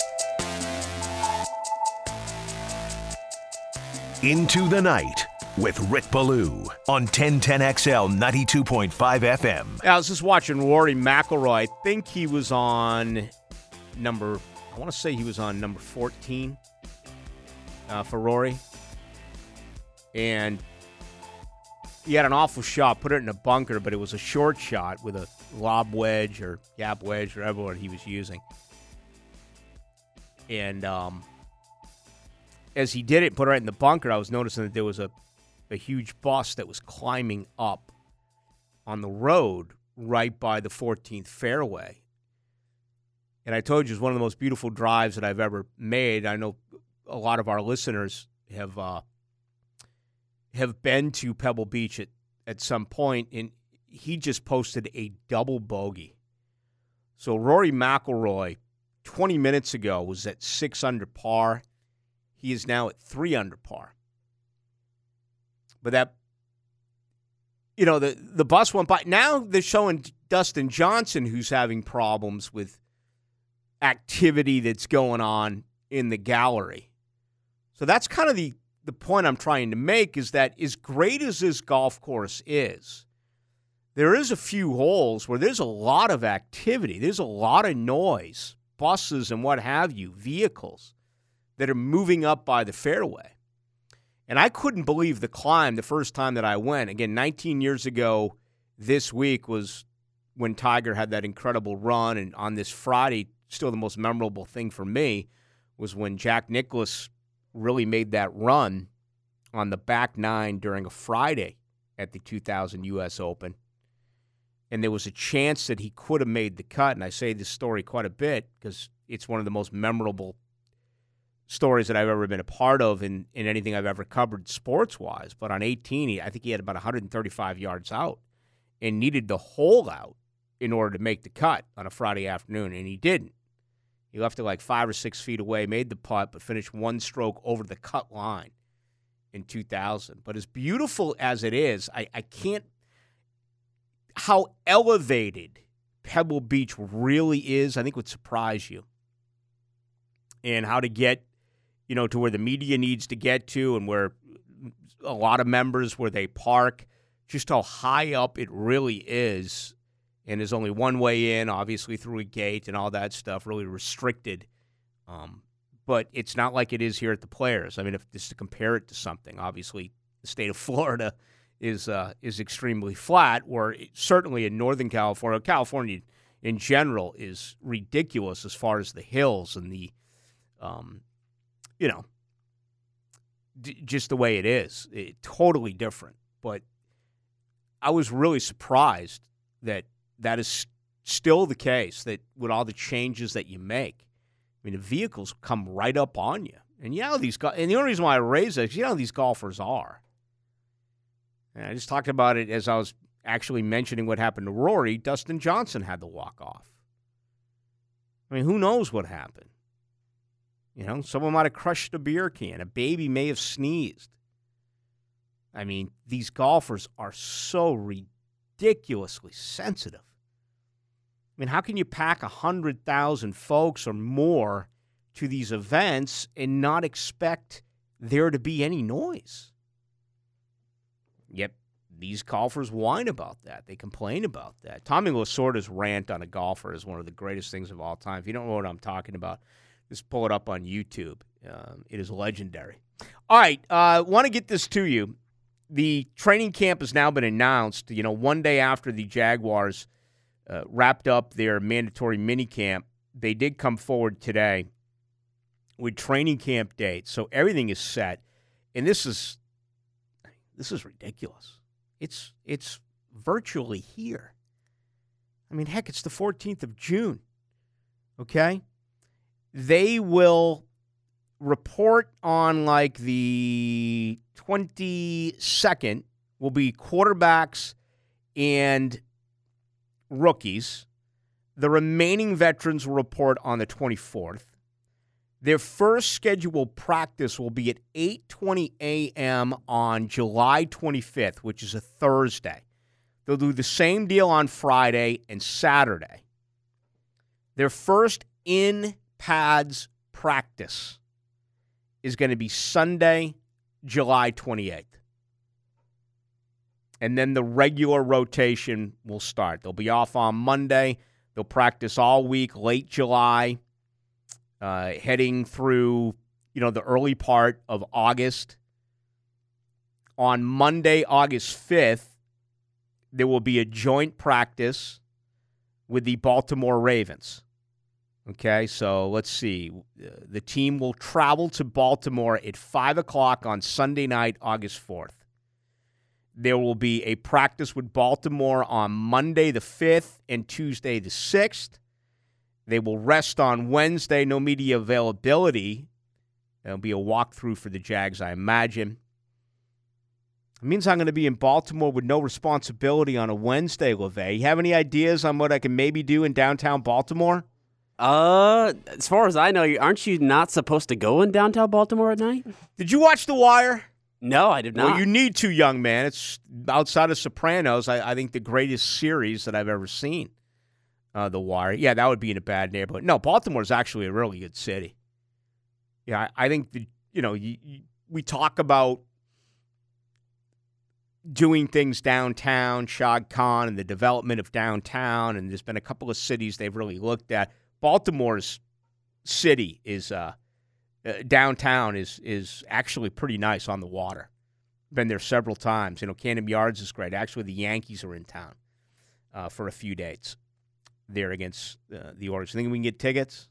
Into the Night with Rick Ballou on ten ten X L ninety-two point five F M. Yeah, I was just watching Rory McIlroy. I think he was on number, I want to say he was on number fourteen uh, for Rory. And he had an awful shot, put it in a bunker, but it was a short shot with a lob wedge or gap wedge or whatever he was using. And um, as he did it, put it right in the bunker, I was noticing that there was a a huge bus that was climbing up on the road right by the fourteenth fairway. And I told you, it's one of the most beautiful drives that I've ever made. I know a lot of our listeners have uh, have been to Pebble Beach at, at some point, and he just posted a double bogey. So Rory McIlroy, twenty minutes ago, was at six under par. He is now at three under par. But that, you know, the, the bus went by. Now they're showing Dustin Johnson, who's having problems with activity that's going on in the gallery. So that's kind of the, the point I'm trying to make, is that as great as this golf course is, there is a few holes where there's a lot of activity. There's a lot of noise, buses and what have you, vehicles that are moving up by the fairway. And I couldn't believe the climb the first time that I went. Again, nineteen years ago this week was when Tiger had that incredible run. And on this Friday, still the most memorable thing for me was when Jack Nicklaus really made that run on the back nine during a Friday at the two thousand U S Open. And there was a chance that he could have made the cut. And I say this story quite a bit because it's one of the most memorable stories that I've ever been a part of in, in anything I've ever covered sports-wise. But on eighteen, he, I think he had about one hundred thirty-five yards out and needed the hole out in order to make the cut on a Friday afternoon, and he didn't. He left it like five or six feet away, made the putt, but finished one stroke over the cut line in two thousand. But as beautiful as it is, I, I can't – how elevated Pebble Beach really is, I think would surprise you. And how to get – you know, to where the media needs to get to and where a lot of members, where they park, just how high up it really is. And there's only one way in, obviously through a gate and all that stuff, really restricted. Um, but it's not like it is here at the Players. I mean, if just to compare it to something, obviously the state of Florida is uh, is extremely flat, or it, certainly in Northern California, California in general is ridiculous as far as the hills and the um, – you know, d- just the way it is. It, totally different. But I was really surprised that that is still the case, that with all the changes that you make, I mean, the vehicles come right up on you. And you know these go- and the only reason why I raise it is you know how these golfers are. And I just talked about it as I was actually mentioning what happened to Rory. Dustin Johnson had the walk-off. I mean, who knows what happened? You know, someone might have crushed a beer can. A baby may have sneezed. I mean, these golfers are so ridiculously sensitive. I mean, how can you pack one hundred thousand folks or more to these events and not expect there to be any noise? Yep, these golfers whine about that. They complain about that. Tommy Lasorda's rant on a golfer is one of the greatest things of all time. If you don't know what I'm talking about, just pull it up on YouTube. Um, it is legendary. All right, uh, want to get this to you. The training camp has now been announced, you know, one day after the Jaguars uh, wrapped up their mandatory minicamp. They did come forward today with training camp dates, so everything is set. And this is this is ridiculous. It's it's virtually here. I mean, heck, it's the fourteenth of June. Okay? They will report on like the twenty-second will be quarterbacks and rookies. The remaining veterans will report on the twenty-fourth. Their first scheduled practice will be at eight twenty a.m. on July twenty-fifth, which is a Thursday. They'll do the same deal on Friday and Saturday. Their first in-pads practice is going to be Sunday, July twenty-eighth. And then the regular rotation will start. They'll be off on Monday. They'll practice all week, late July, uh, heading through, you know, the early part of August. On Monday, August fifth, there will be a joint practice with the Baltimore Ravens. Okay, so let's see. The team will travel to Baltimore at five o'clock on Sunday night, August fourth. There will be a practice with Baltimore on Monday the fifth and Tuesday the sixth. They will rest on Wednesday, no media availability. There'll be a walkthrough for the Jags, I imagine. It means I'm going to be in Baltimore with no responsibility on a Wednesday, LeVay. You have any ideas on what I can maybe do in downtown Baltimore? Uh, as far as I know, aren't you not supposed to go in downtown Baltimore at night? Did you watch The Wire? No, I did not. Well, you need to, young man. It's outside of Sopranos, I, I think the greatest series that I've ever seen, uh, The Wire. Yeah, that would be in a bad neighborhood. No, Baltimore is actually a really good city. Yeah, I, I think, the, you know, you, you, we talk about doing things downtown, Shad Khan, and the development of downtown, and there's been a couple of cities they've really looked at. Baltimore's city is uh, uh, downtown is is actually pretty nice on the water. Been there several times. You know, Camden Yards is great. Actually, the Yankees are in town uh, for a few dates there against uh, the Orioles. Think we can get tickets?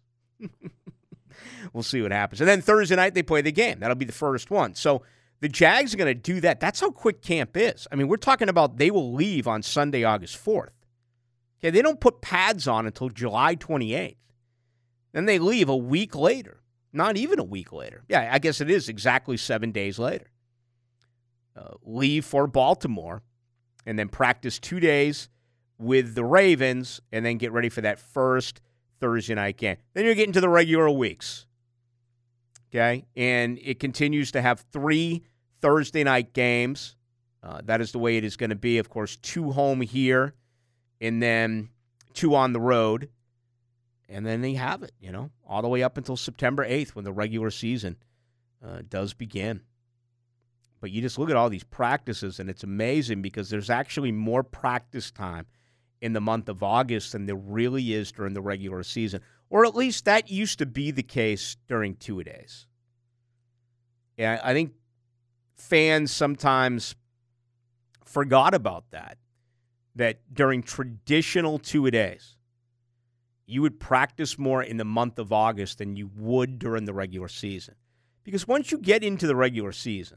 We'll see what happens. And then Thursday night they play the game. That'll be the first one. So the Jags are going to do that. That's how quick camp is. I mean, we're talking about they will leave on Sunday, August fourth. Okay, they don't put pads on until July twenty-eighth. Then they leave a week later. Not even a week later. Yeah, I guess it is exactly seven days later. Uh, leave for Baltimore and then practice two days with the Ravens and then get ready for that first Thursday night game. Then you're getting to the regular weeks. Okay? And it continues to have three Thursday night games. Uh, that is the way it is going to be. Of course, two home here and then two on the road. And then they have it, you know, all the way up until September eighth when the regular season uh, does begin. But you just look at all these practices, and it's amazing because there's actually more practice time in the month of August than there really is during the regular season. Or at least that used to be the case during two-a-days. Yeah, I think fans sometimes forgot about that, that during traditional two-a-days, you would practice more in the month of August than you would during the regular season. Because once you get into the regular season,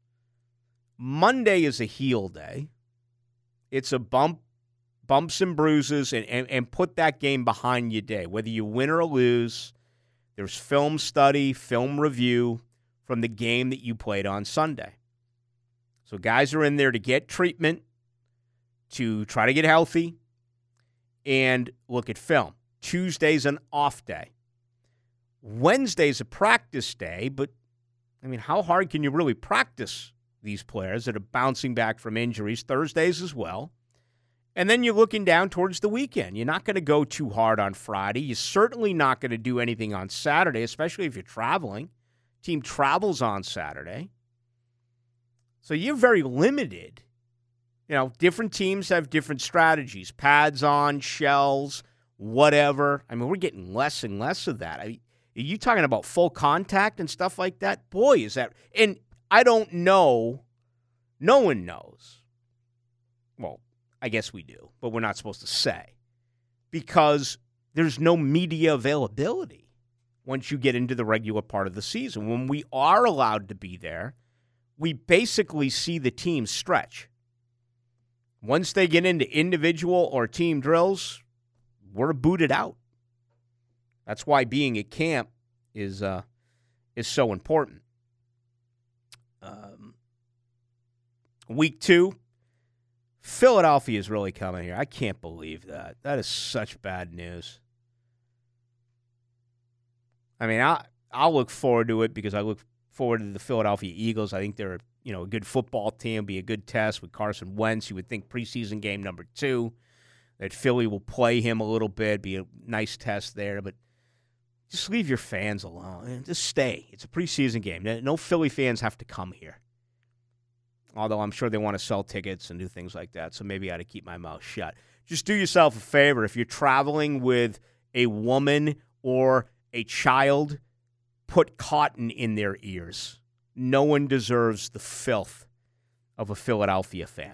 Monday is a heel day. It's a bump, bumps and bruises, and, and, and put that game behind you day. Whether you win or lose, there's film study, film review from the game that you played on Sunday. So guys are in there to get treatment, to try to get healthy, and look at film. Tuesday's an off day. Wednesday's a practice day, but, I mean, how hard can you really practice these players that are bouncing back from injuries? Thursdays as well. And then you're looking down towards the weekend. You're not going to go too hard on Friday. You're certainly not going to do anything on Saturday, especially if you're traveling. Team travels on Saturday. So you're very limited You know, different teams have different strategies. Pads on, shells, whatever. I mean, we're getting less and less of that. I mean, are you talking about full contact and stuff like that? Boy, is that. And I don't know. No one knows. Well, I guess we do, but we're not supposed to say. Because there's no media availability once you get into the regular part of the season. When we are allowed to be there, we basically see the team stretch. Once they get into individual or team drills, we're booted out. That's why being at camp is uh, is so important. Um, week two, Philadelphia is really coming here. I can't believe that. That is such bad news. I mean, I I'll look forward to it because I look forward to the Philadelphia Eagles. I think they're you know a good football team. Be a good test with Carson Wentz. You would think preseason game number two that Philly will play him a little bit. Be a nice test there, but just leave your fans alone. Just stay. It's a preseason game. No Philly fans have to come here. Although I'm sure they want to sell tickets and do things like that, so maybe I ought to keep my mouth shut. Just do yourself a favor. If you're traveling with a woman or a child, put cotton in their ears. No one deserves the filth of a Philadelphia fan.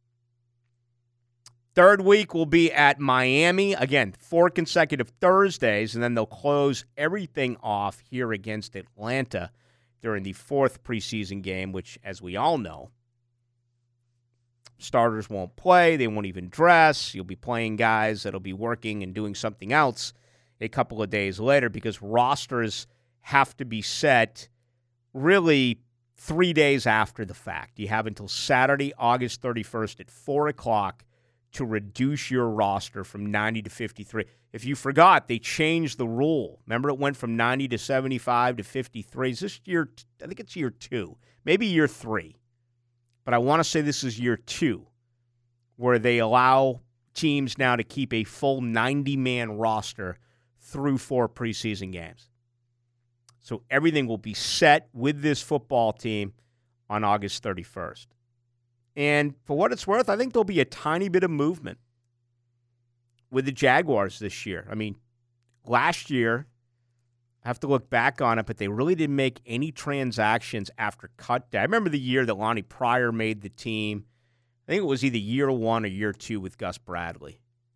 Third week will be at Miami. Again, four consecutive Thursdays, and then they'll close everything off here against Atlanta during the fourth preseason game, which, as we all know, starters won't play. They won't even dress. You'll be playing guys that'll be working and doing something else a couple of days later because rosters have to be set really three days after the fact. You have until Saturday, August thirty-first at four o'clock to reduce your roster from ninety to fifty-three. If you forgot, they changed the rule. Remember it went from ninety to seventy-five to fifty-three. Is this year, I think it's year two, maybe year three. But I want to say this is year two, where they allow teams now to keep a full ninety-man roster through four preseason games. So everything will be set with this football team on August thirty-first. And for what it's worth, I think there'll be a tiny bit of movement with the Jaguars this year. I mean, last year, I have to look back on it, but they really didn't make any transactions after cut day. I remember the year that Lonnie Pryor made the team. I think it was either year one or year two with Gus Bradley.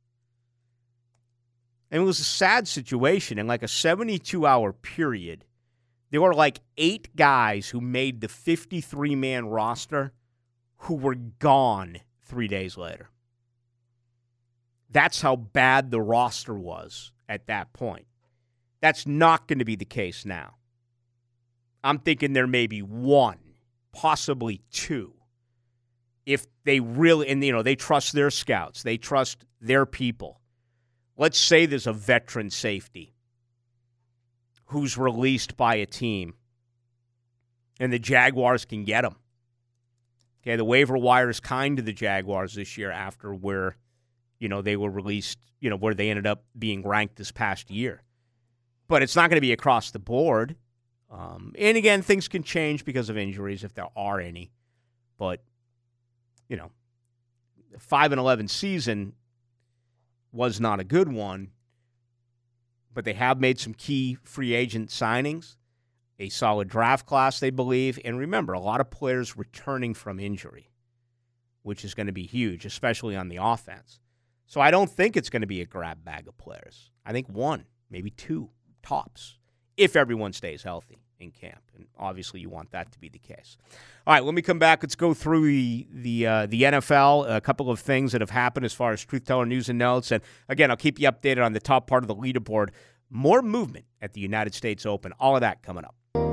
And it was a sad situation. In like a seventy-two hour period, there were like eight guys who made the fifty-three man roster who were gone three days later. That's how bad the roster was at that point. That's not going to be the case now. I'm thinking there may be one, possibly two, if they really, and you know, they trust their scouts, they trust their people. Let's say there's a veteran safety who's released by a team, and the Jaguars can get him. Okay, the waiver wire is kind to the Jaguars this year after where, you know, they were released, you know, where they ended up being ranked this past year. But it's not going to be across the board. Um, and again, things can change because of injuries if there are any. But, you know, the five and eleven season was not a good one. But they have made some key free agent signings, a solid draft class, they believe. And remember, a lot of players returning from injury, which is going to be huge, especially on the offense. So I don't think it's going to be a grab bag of players. I think one, maybe two tops, if everyone stays healthy in camp. And obviously you want that to be the case. All right, when we come back, let's go through the the, uh, the N F L, a couple of things that have happened as far as Truth Teller news and notes. And again, I'll keep you updated on the top part of the leaderboard. More movement at the United States Open. All of that coming up.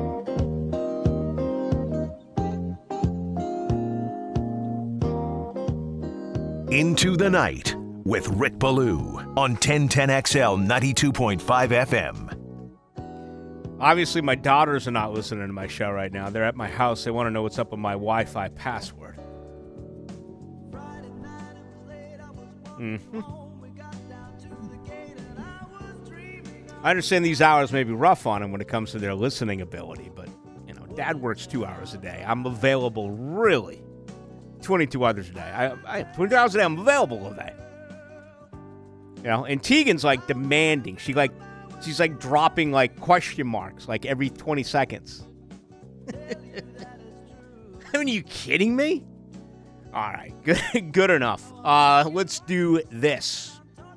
Into the Night with Rick Ballou on ten ten X L ninety-two point five F M. Obviously, my daughters are not listening to my show right now. They're at my house. They want to know what's up with my Wi-Fi password. Mm-hmm. I understand these hours may be rough on them when it comes to their listening ability, but, you know, Dad works two hours a day. I'm available really twenty-two others a day. I, I twenty-two hours a day. I'm available today. You know, and Tegan's like demanding. She like, she's like dropping like question marks like every twenty seconds. I mean, are you kidding me? All right, good, good enough. Uh, let's do this.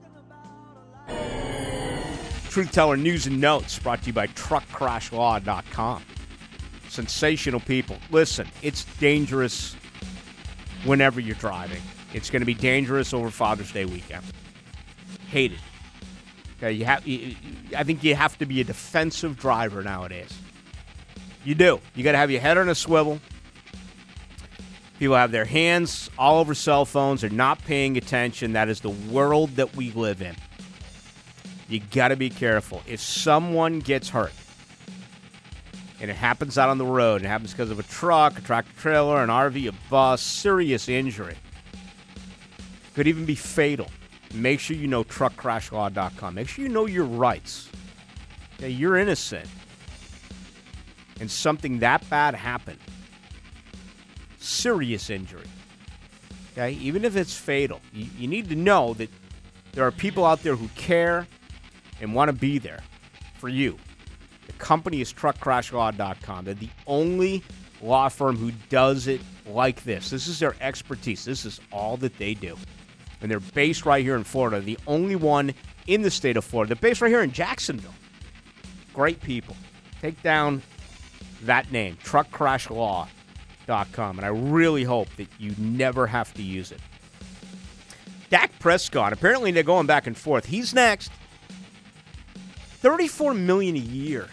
Truth Teller News and Notes brought to you by truck crash law dot com. Sensational people. Listen, it's dangerous whenever you're driving. It's going to be dangerous over Father's Day weekend. Hate it. Okay, you have. You, I think you have to be a defensive driver nowadays. You do. You got to have your head on a swivel. People have their hands all over cell phones. They're not paying attention. That is the world that we live in. You got to be careful. If someone gets hurt, and it happens out on the road, it happens because of a truck, a tractor trailer, an R V, a bus, serious injury, could even be fatal. Make sure you know truck crash law dot com. Make sure you know your rights. Okay, you're innocent. And something that bad happened. Serious injury. Okay, even if it's fatal, you, you need to know that there are people out there who care and want to be there for you. The company is truck crash law dot com. They're the only law firm who does it like this. This is their expertise. This is all that they do. And they're based right here in Florida. The only one in the state of Florida. They're based right here in Jacksonville. Great people. Take down that name, truck crash law dot com. And I really hope that you never have to use it. Dak Prescott, apparently they're going back and forth. He's next. thirty-four million dollars a year.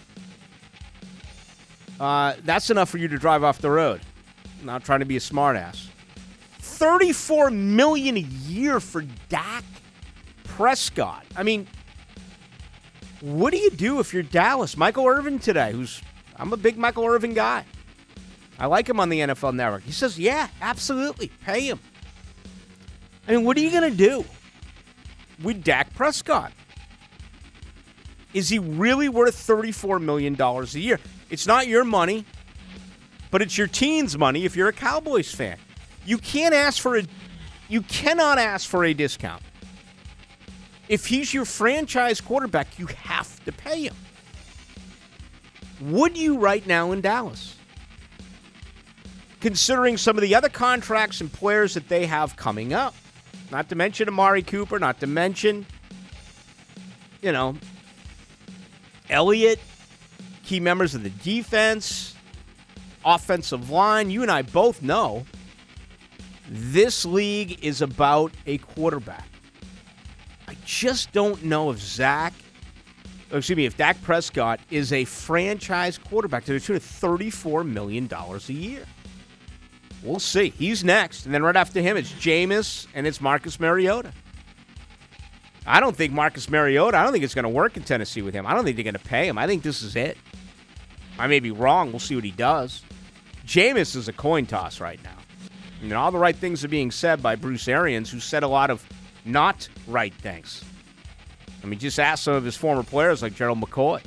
Uh, that's enough for you to drive off the road. I'm not trying to be a smartass. thirty-four million dollars a year for Dak Prescott. I mean, what do you do if you're Dallas? Michael Irvin today, who's, I'm a big Michael Irvin guy. I like him on the N F L Network. He says, yeah, absolutely, pay him. I mean, what are you going to do with Dak Prescott? Is he really worth thirty-four million dollars a year? It's not your money, but it's your team's money if you're a Cowboys fan. You can't ask for a, you cannot ask for a discount. If he's your franchise quarterback, you have to pay him. Would you right now in Dallas? Considering some of the other contracts and players that they have coming up. Not to mention Amari Cooper, not to mention, you know, Elliott, key members of the defense, offensive line. You and I both know this league is about a quarterback. I just don't know if Zach, excuse me, if Dak Prescott is a franchise quarterback to the tune of thirty-four million dollars a year. We'll see. He's next. And then right after him, it's Jameis and it's Marcus Mariota. I don't think Marcus Mariota, I don't think it's going to work in Tennessee with him. I don't think they're going to pay him. I think this is it. I may be wrong. We'll see what he does. Jameis is a coin toss right now. I mean, all the right things are being said by Bruce Arians, who said a lot of not right things. I mean, just ask some of his former players like Gerald McCoy.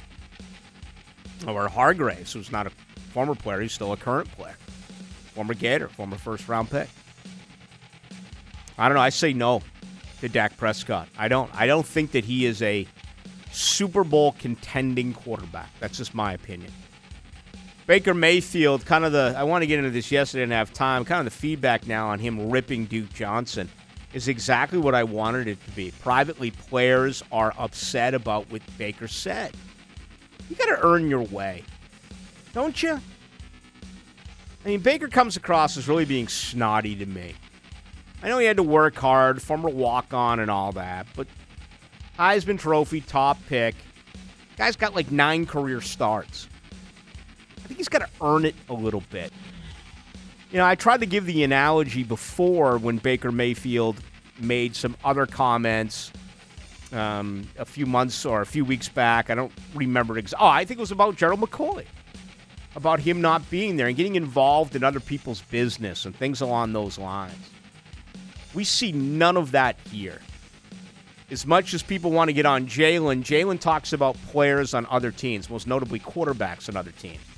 Or Hargraves, who's not a former player. He's still a current player. Former Gator, former first-round pick. I don't know. I say no to Dak Prescott. I don't. I don't think that he is a Super Bowl contending quarterback. That's just my opinion. Baker Mayfield, kind of the, I want to get into this yesterday and have time, kind of the feedback now on him ripping Duke Johnson is exactly what I wanted it to be. Privately, players are upset about what Baker said. You got to earn your way, don't you? I mean, Baker comes across as really being snotty to me. I know he had to work hard, former walk-on and all that, but Heisman Trophy, top pick. Guy's got like nine career starts. I think he's got to earn it a little bit. You know, I tried to give the analogy before when Baker Mayfield made some other comments um, a few months or a few weeks back. I don't remember exactly. Oh, I think it was about Gerald McCoy. About him not being there and getting involved in other people's business and things along those lines. We see none of that here. As much as people want to get on Jalen, Jalen talks about players on other teams, most notably quarterbacks on other teams.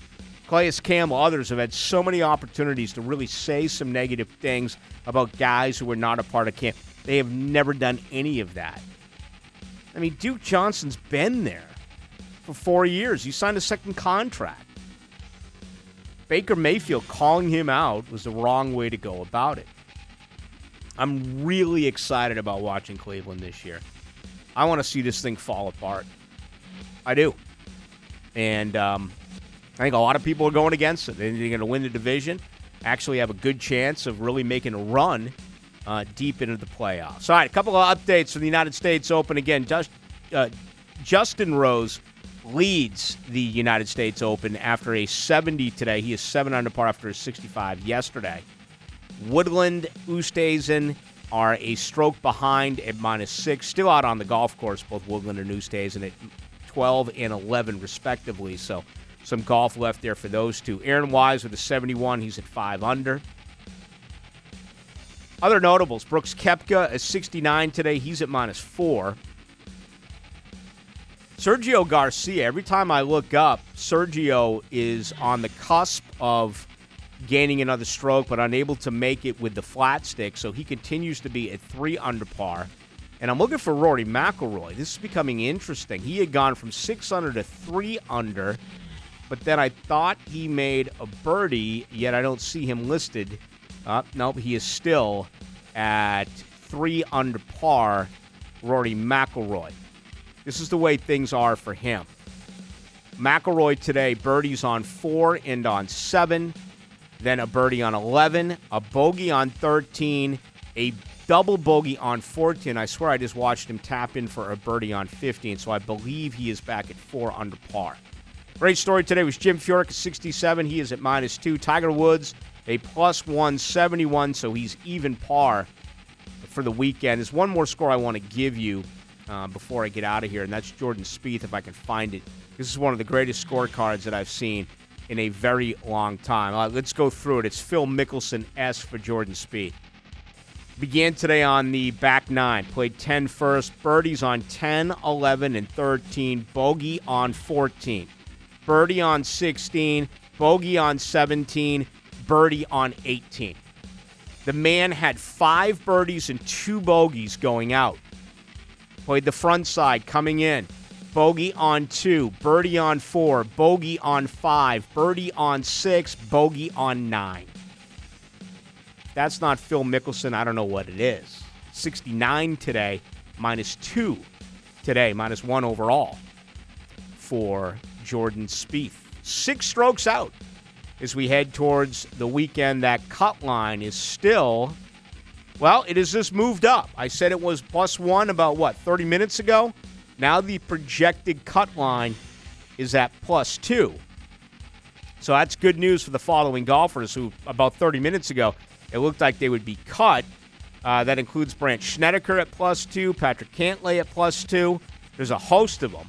Calais Campbell, others have had so many opportunities to really say some negative things about guys who were not a part of camp. They have never done any of that. I mean, Duke Johnson's been there for four years. He signed a second contract. Baker Mayfield calling him out was the wrong way to go about it. I'm really excited about watching Cleveland this year. I want to see this thing fall apart. I do. And um, I think a lot of people are going against it. They're going to win the division, actually have a good chance of really making a run uh, deep into the playoffs. All right, a couple of updates from the United States Open. Again, just, uh, Justin Rose leads the United States Open after a seventy today. He is seven under par after a sixty-five yesterday. Woodland, Oosthuizen are a stroke behind at minus six. Still out on the golf course, both Woodland and Oosthuizen at twelve and eleven respectively. So some golf left there for those two. Aaron Wise with a seventy-one. He's at five under. Other notables, Brooks Koepka at sixty-nine today. He's at minus four. Sergio Garcia, every time I look up, Sergio is on the cusp of gaining another stroke, but unable to make it with the flat stick, so he continues to be at three under par. And I'm looking for Rory McIlroy. This is becoming interesting. He had gone from six under to three under, but then I thought he made a birdie, yet I don't see him listed. Uh, nope, he is still at three under par, Rory McIlroy. This is the way things are for him. McIlroy today, birdies on four and on seven, then a birdie on eleven, a bogey on thirteen, a double bogey on fourteen. I swear I just watched him tap in for a birdie on fifteen, so I believe he is back at four under par. Great story today was Jim Furyk at sixty-seven. He is at minus two. Tiger Woods, a plus one seventy-one, so he's even par for the weekend. There's one more score I want to give you uh, before I get out of here, and that's Jordan Spieth, if I can find it. This is one of the greatest scorecards that I've seen in a very long time. Uh, let's go through it. It's Phil Mickelson-esque for Jordan Spieth. Began today on the back nine. Played ten first. Birdies on ten, eleven, and thirteen. Bogey on fourteen. Birdie on sixteen. Bogey on seventeen. Birdie on eighteen. The man had five birdies and two bogeys going out. Played the front side coming in. Bogey on two, birdie on four, bogey on five, birdie on six, bogey on nine. If that's not Phil Mickelson, I don't know what it is. sixty-nine today, minus two today, minus one overall for Jordan Spieth. Six strokes out as we head towards the weekend. That cut line is still, well, it has just moved up. I said it was plus one about, what, thirty minutes ago? Now the projected cut line is at plus two. So that's good news for the following golfers who, about thirty minutes ago, it looked like they would be cut. Uh, that includes Brandt Snedeker at plus two, Patrick Cantlay at plus two. There's a host of them.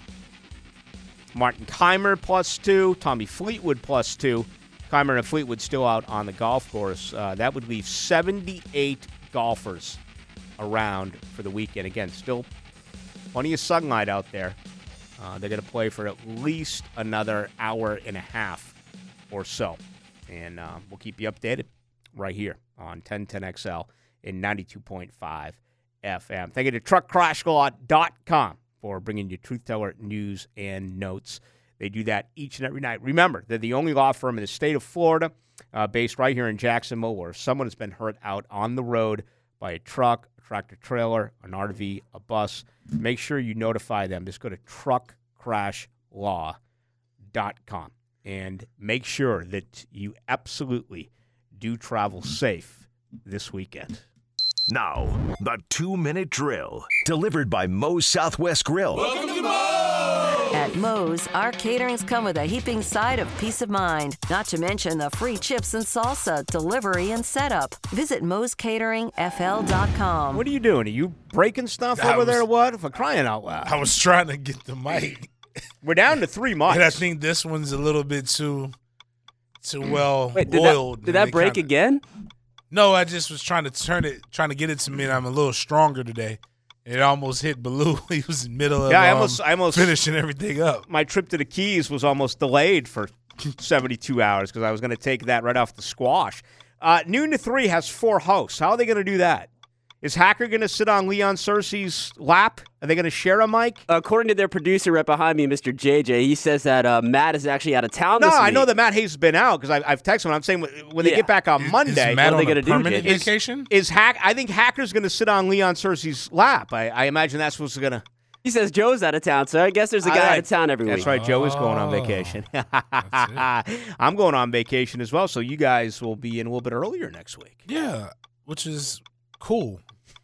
Martin Kaymer plus two, Tommy Fleetwood plus two. Kaymer and Fleetwood still out on the golf course. Uh, that would leave seventy-eight golfers around for the weekend. Again, still plenty of sunlight out there. Uh, they're going to play for at least another hour and a half or so. And uh, we'll keep you updated right here on ten ten X L in ninety-two point five F M. Thank you to truck crash law dot com for bringing you Truth Teller news and notes. They do that each and every night. Remember, they're the only law firm in the state of Florida, uh, based right here in Jacksonville, where someone has been hurt out on the road by a truck, a tractor trailer, an R V, a bus. Make sure you notify them. Just go to truck crash law dot com and make sure that you absolutely do travel safe this weekend. Now, the two-minute drill, delivered by Moe's Southwest Grill. Welcome to Moe's! At Moe's, our caterings come with a heaping side of peace of mind, not to mention the free chips and salsa, delivery, and setup. Visit Moe's Catering F L dot com. What are you doing? Are you breaking stuff I over was- there or what? For crying out loud. I was trying to get the mic. We're down to three mics. And I think this one's a little bit too too well Wait, did oiled. that, did that They break kinda- again? No, I just was trying to turn it, trying to get it to me, and I'm a little stronger today. It almost hit Baloo. He was in the middle of Yeah, I um, almost- I almost- finishing everything up. My trip to the Keys was almost delayed for seventy-two hours because I was going to take that right off the squash. Uh, noon to three has four hosts. How are they going to do that? Is Hacker going to sit on Leon Cersei's lap? Are they going to share a mic? According to their producer right behind me, Mister J J, he says that uh, Matt is actually out of town No, this week. I know that Matt Hayes has been out because I've texted him. I'm saying when they Yeah. get back on Is- Monday, is Matt what are they on a gonna do, permanent J J? vacation? is Hack? I think Hacker's going to sit on Leon Cersei's lap. I, I imagine that's what's going to. He says Joe's out of town, so I guess there's a guy All right. out of town every That's week. right. Joe is going on Oh, vacation. that's I'm going on vacation as well, so you guys will be in a little bit earlier next week. Yeah, which is cool.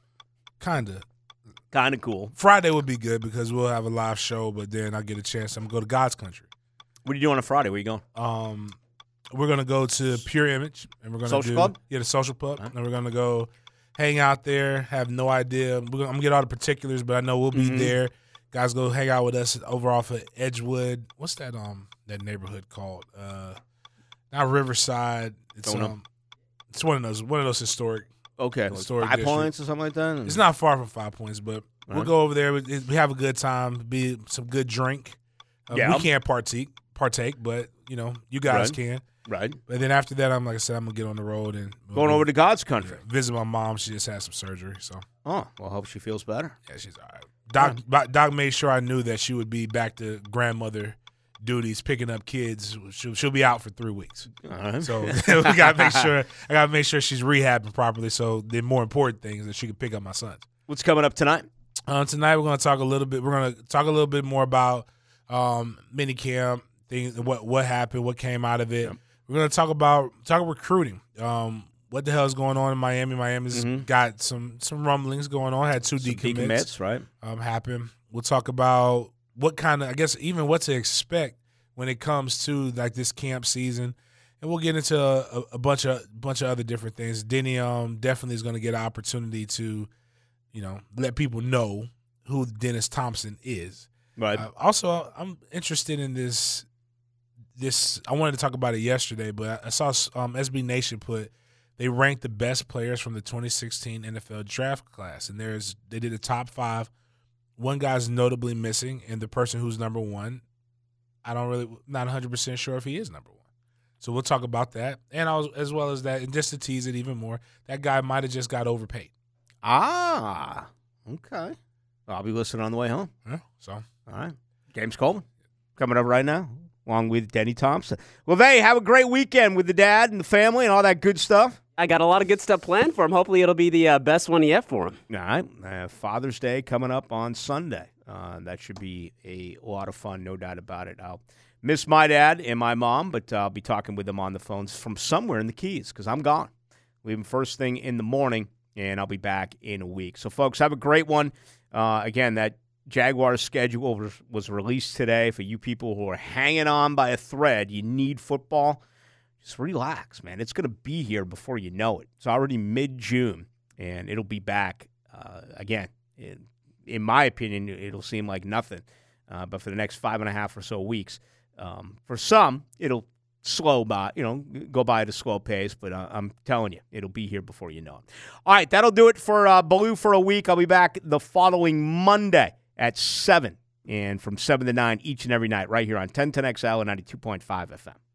Kinda. Kind of cool. Friday would be good because we'll have a live show, but then I get a chance. I'm gonna go to God's country. What are you doing on Friday? Where are you going? Um, we're gonna go to Pure Image, and we're gonna Social do Club? yeah the Social Pub, Huh? and we're gonna go hang out there. Have no idea. We're gonna, I'm gonna get all the particulars, but I know we'll be Mhm. there. Guys, go hang out with us over off of Edgewood. What's that um that neighborhood called? Uh, not Riverside. It's Don't know. um, it's one of those one of those historic. Okay. Historic Five district. points or something like that? It's not far from Five Points, but we'll Alright. go over there. We, we have a good time. Be some good drink. Uh, Yeah. We can't partake, partake, but you know you guys Right. can. Right. But then after that, I'm like I said, I'm gonna get on the road and we'll Going go- over to God's country. yeah, visit my mom. She just had some surgery, so Oh, well, I hope she feels better. yeah, she's all right. Doc, Doc, Doc made sure I knew that she would be back to grandmother duties, picking up kids. She'll, she'll be out for three weeks, All right. so we gotta make sure. I gotta make sure she's rehabbing properly. So the more important thing is that she can pick up my sons. What's coming up tonight? Uh, tonight we're going to talk a little bit. We're going to talk a little bit more about um, minicamp things, what what happened, what came out of it. Yep. We're going to talk about talk recruiting. Um, what the hell is going on in Miami? Miami's Mhm. got some some rumblings going on. Had two Some decommits decommits, right? um, happen. We'll talk about what kind of, I guess, even what to expect when it comes to like this camp season, and we'll get into a, a bunch of bunch of other different things. Denny um, definitely is going to get an opportunity to, you know, let people know who Dennis Thompson is. Right. Uh, also, I'm interested in this. This I wanted to talk about it yesterday, but I saw um, S B Nation put they ranked the best players from the twenty sixteen N F L draft class, and there's they did a top five. One guy's notably missing, and the person who's number one, I don't really not one hundred percent sure if he is number one. So we'll talk about that, and I was, as well as that, and just to tease it even more, that guy might have just got overpaid. Ah, okay. I'll be listening on the way home. Yeah, so All right. James Coleman coming up right now, along with Denny Thompson. Well, they have a great weekend with the dad and the family and all that good stuff. I got a lot of good stuff planned for him. Hopefully, it'll be the uh, best one yet for him. All right. Uh, Father's Day coming up on Sunday. Uh, that should be a lot of fun, no doubt about it. I'll miss my dad and my mom, but I'll be talking with them on the phones from somewhere in the Keys because I'm gone. Leaving first thing in the morning, and I'll be back in a week. So, folks, have a great one. Uh, again, that Jaguars schedule was, was released today. For you people who are hanging on by a thread, you need football. Just relax, man. It's going to be here before you know it. It's already mid-June, and it'll be back uh, again. In, in my opinion, it'll seem like nothing. Uh, but for the next five and a half or so weeks, um, for some, it'll slow by, you know, go by at a slow pace. But uh, I'm telling you, it'll be here before you know it. All right, that'll do it for uh, Baloo for a week. I'll be back the following Monday at seven, and from seven to nine each and every night right here on ten ten X L and ninety-two point five F M.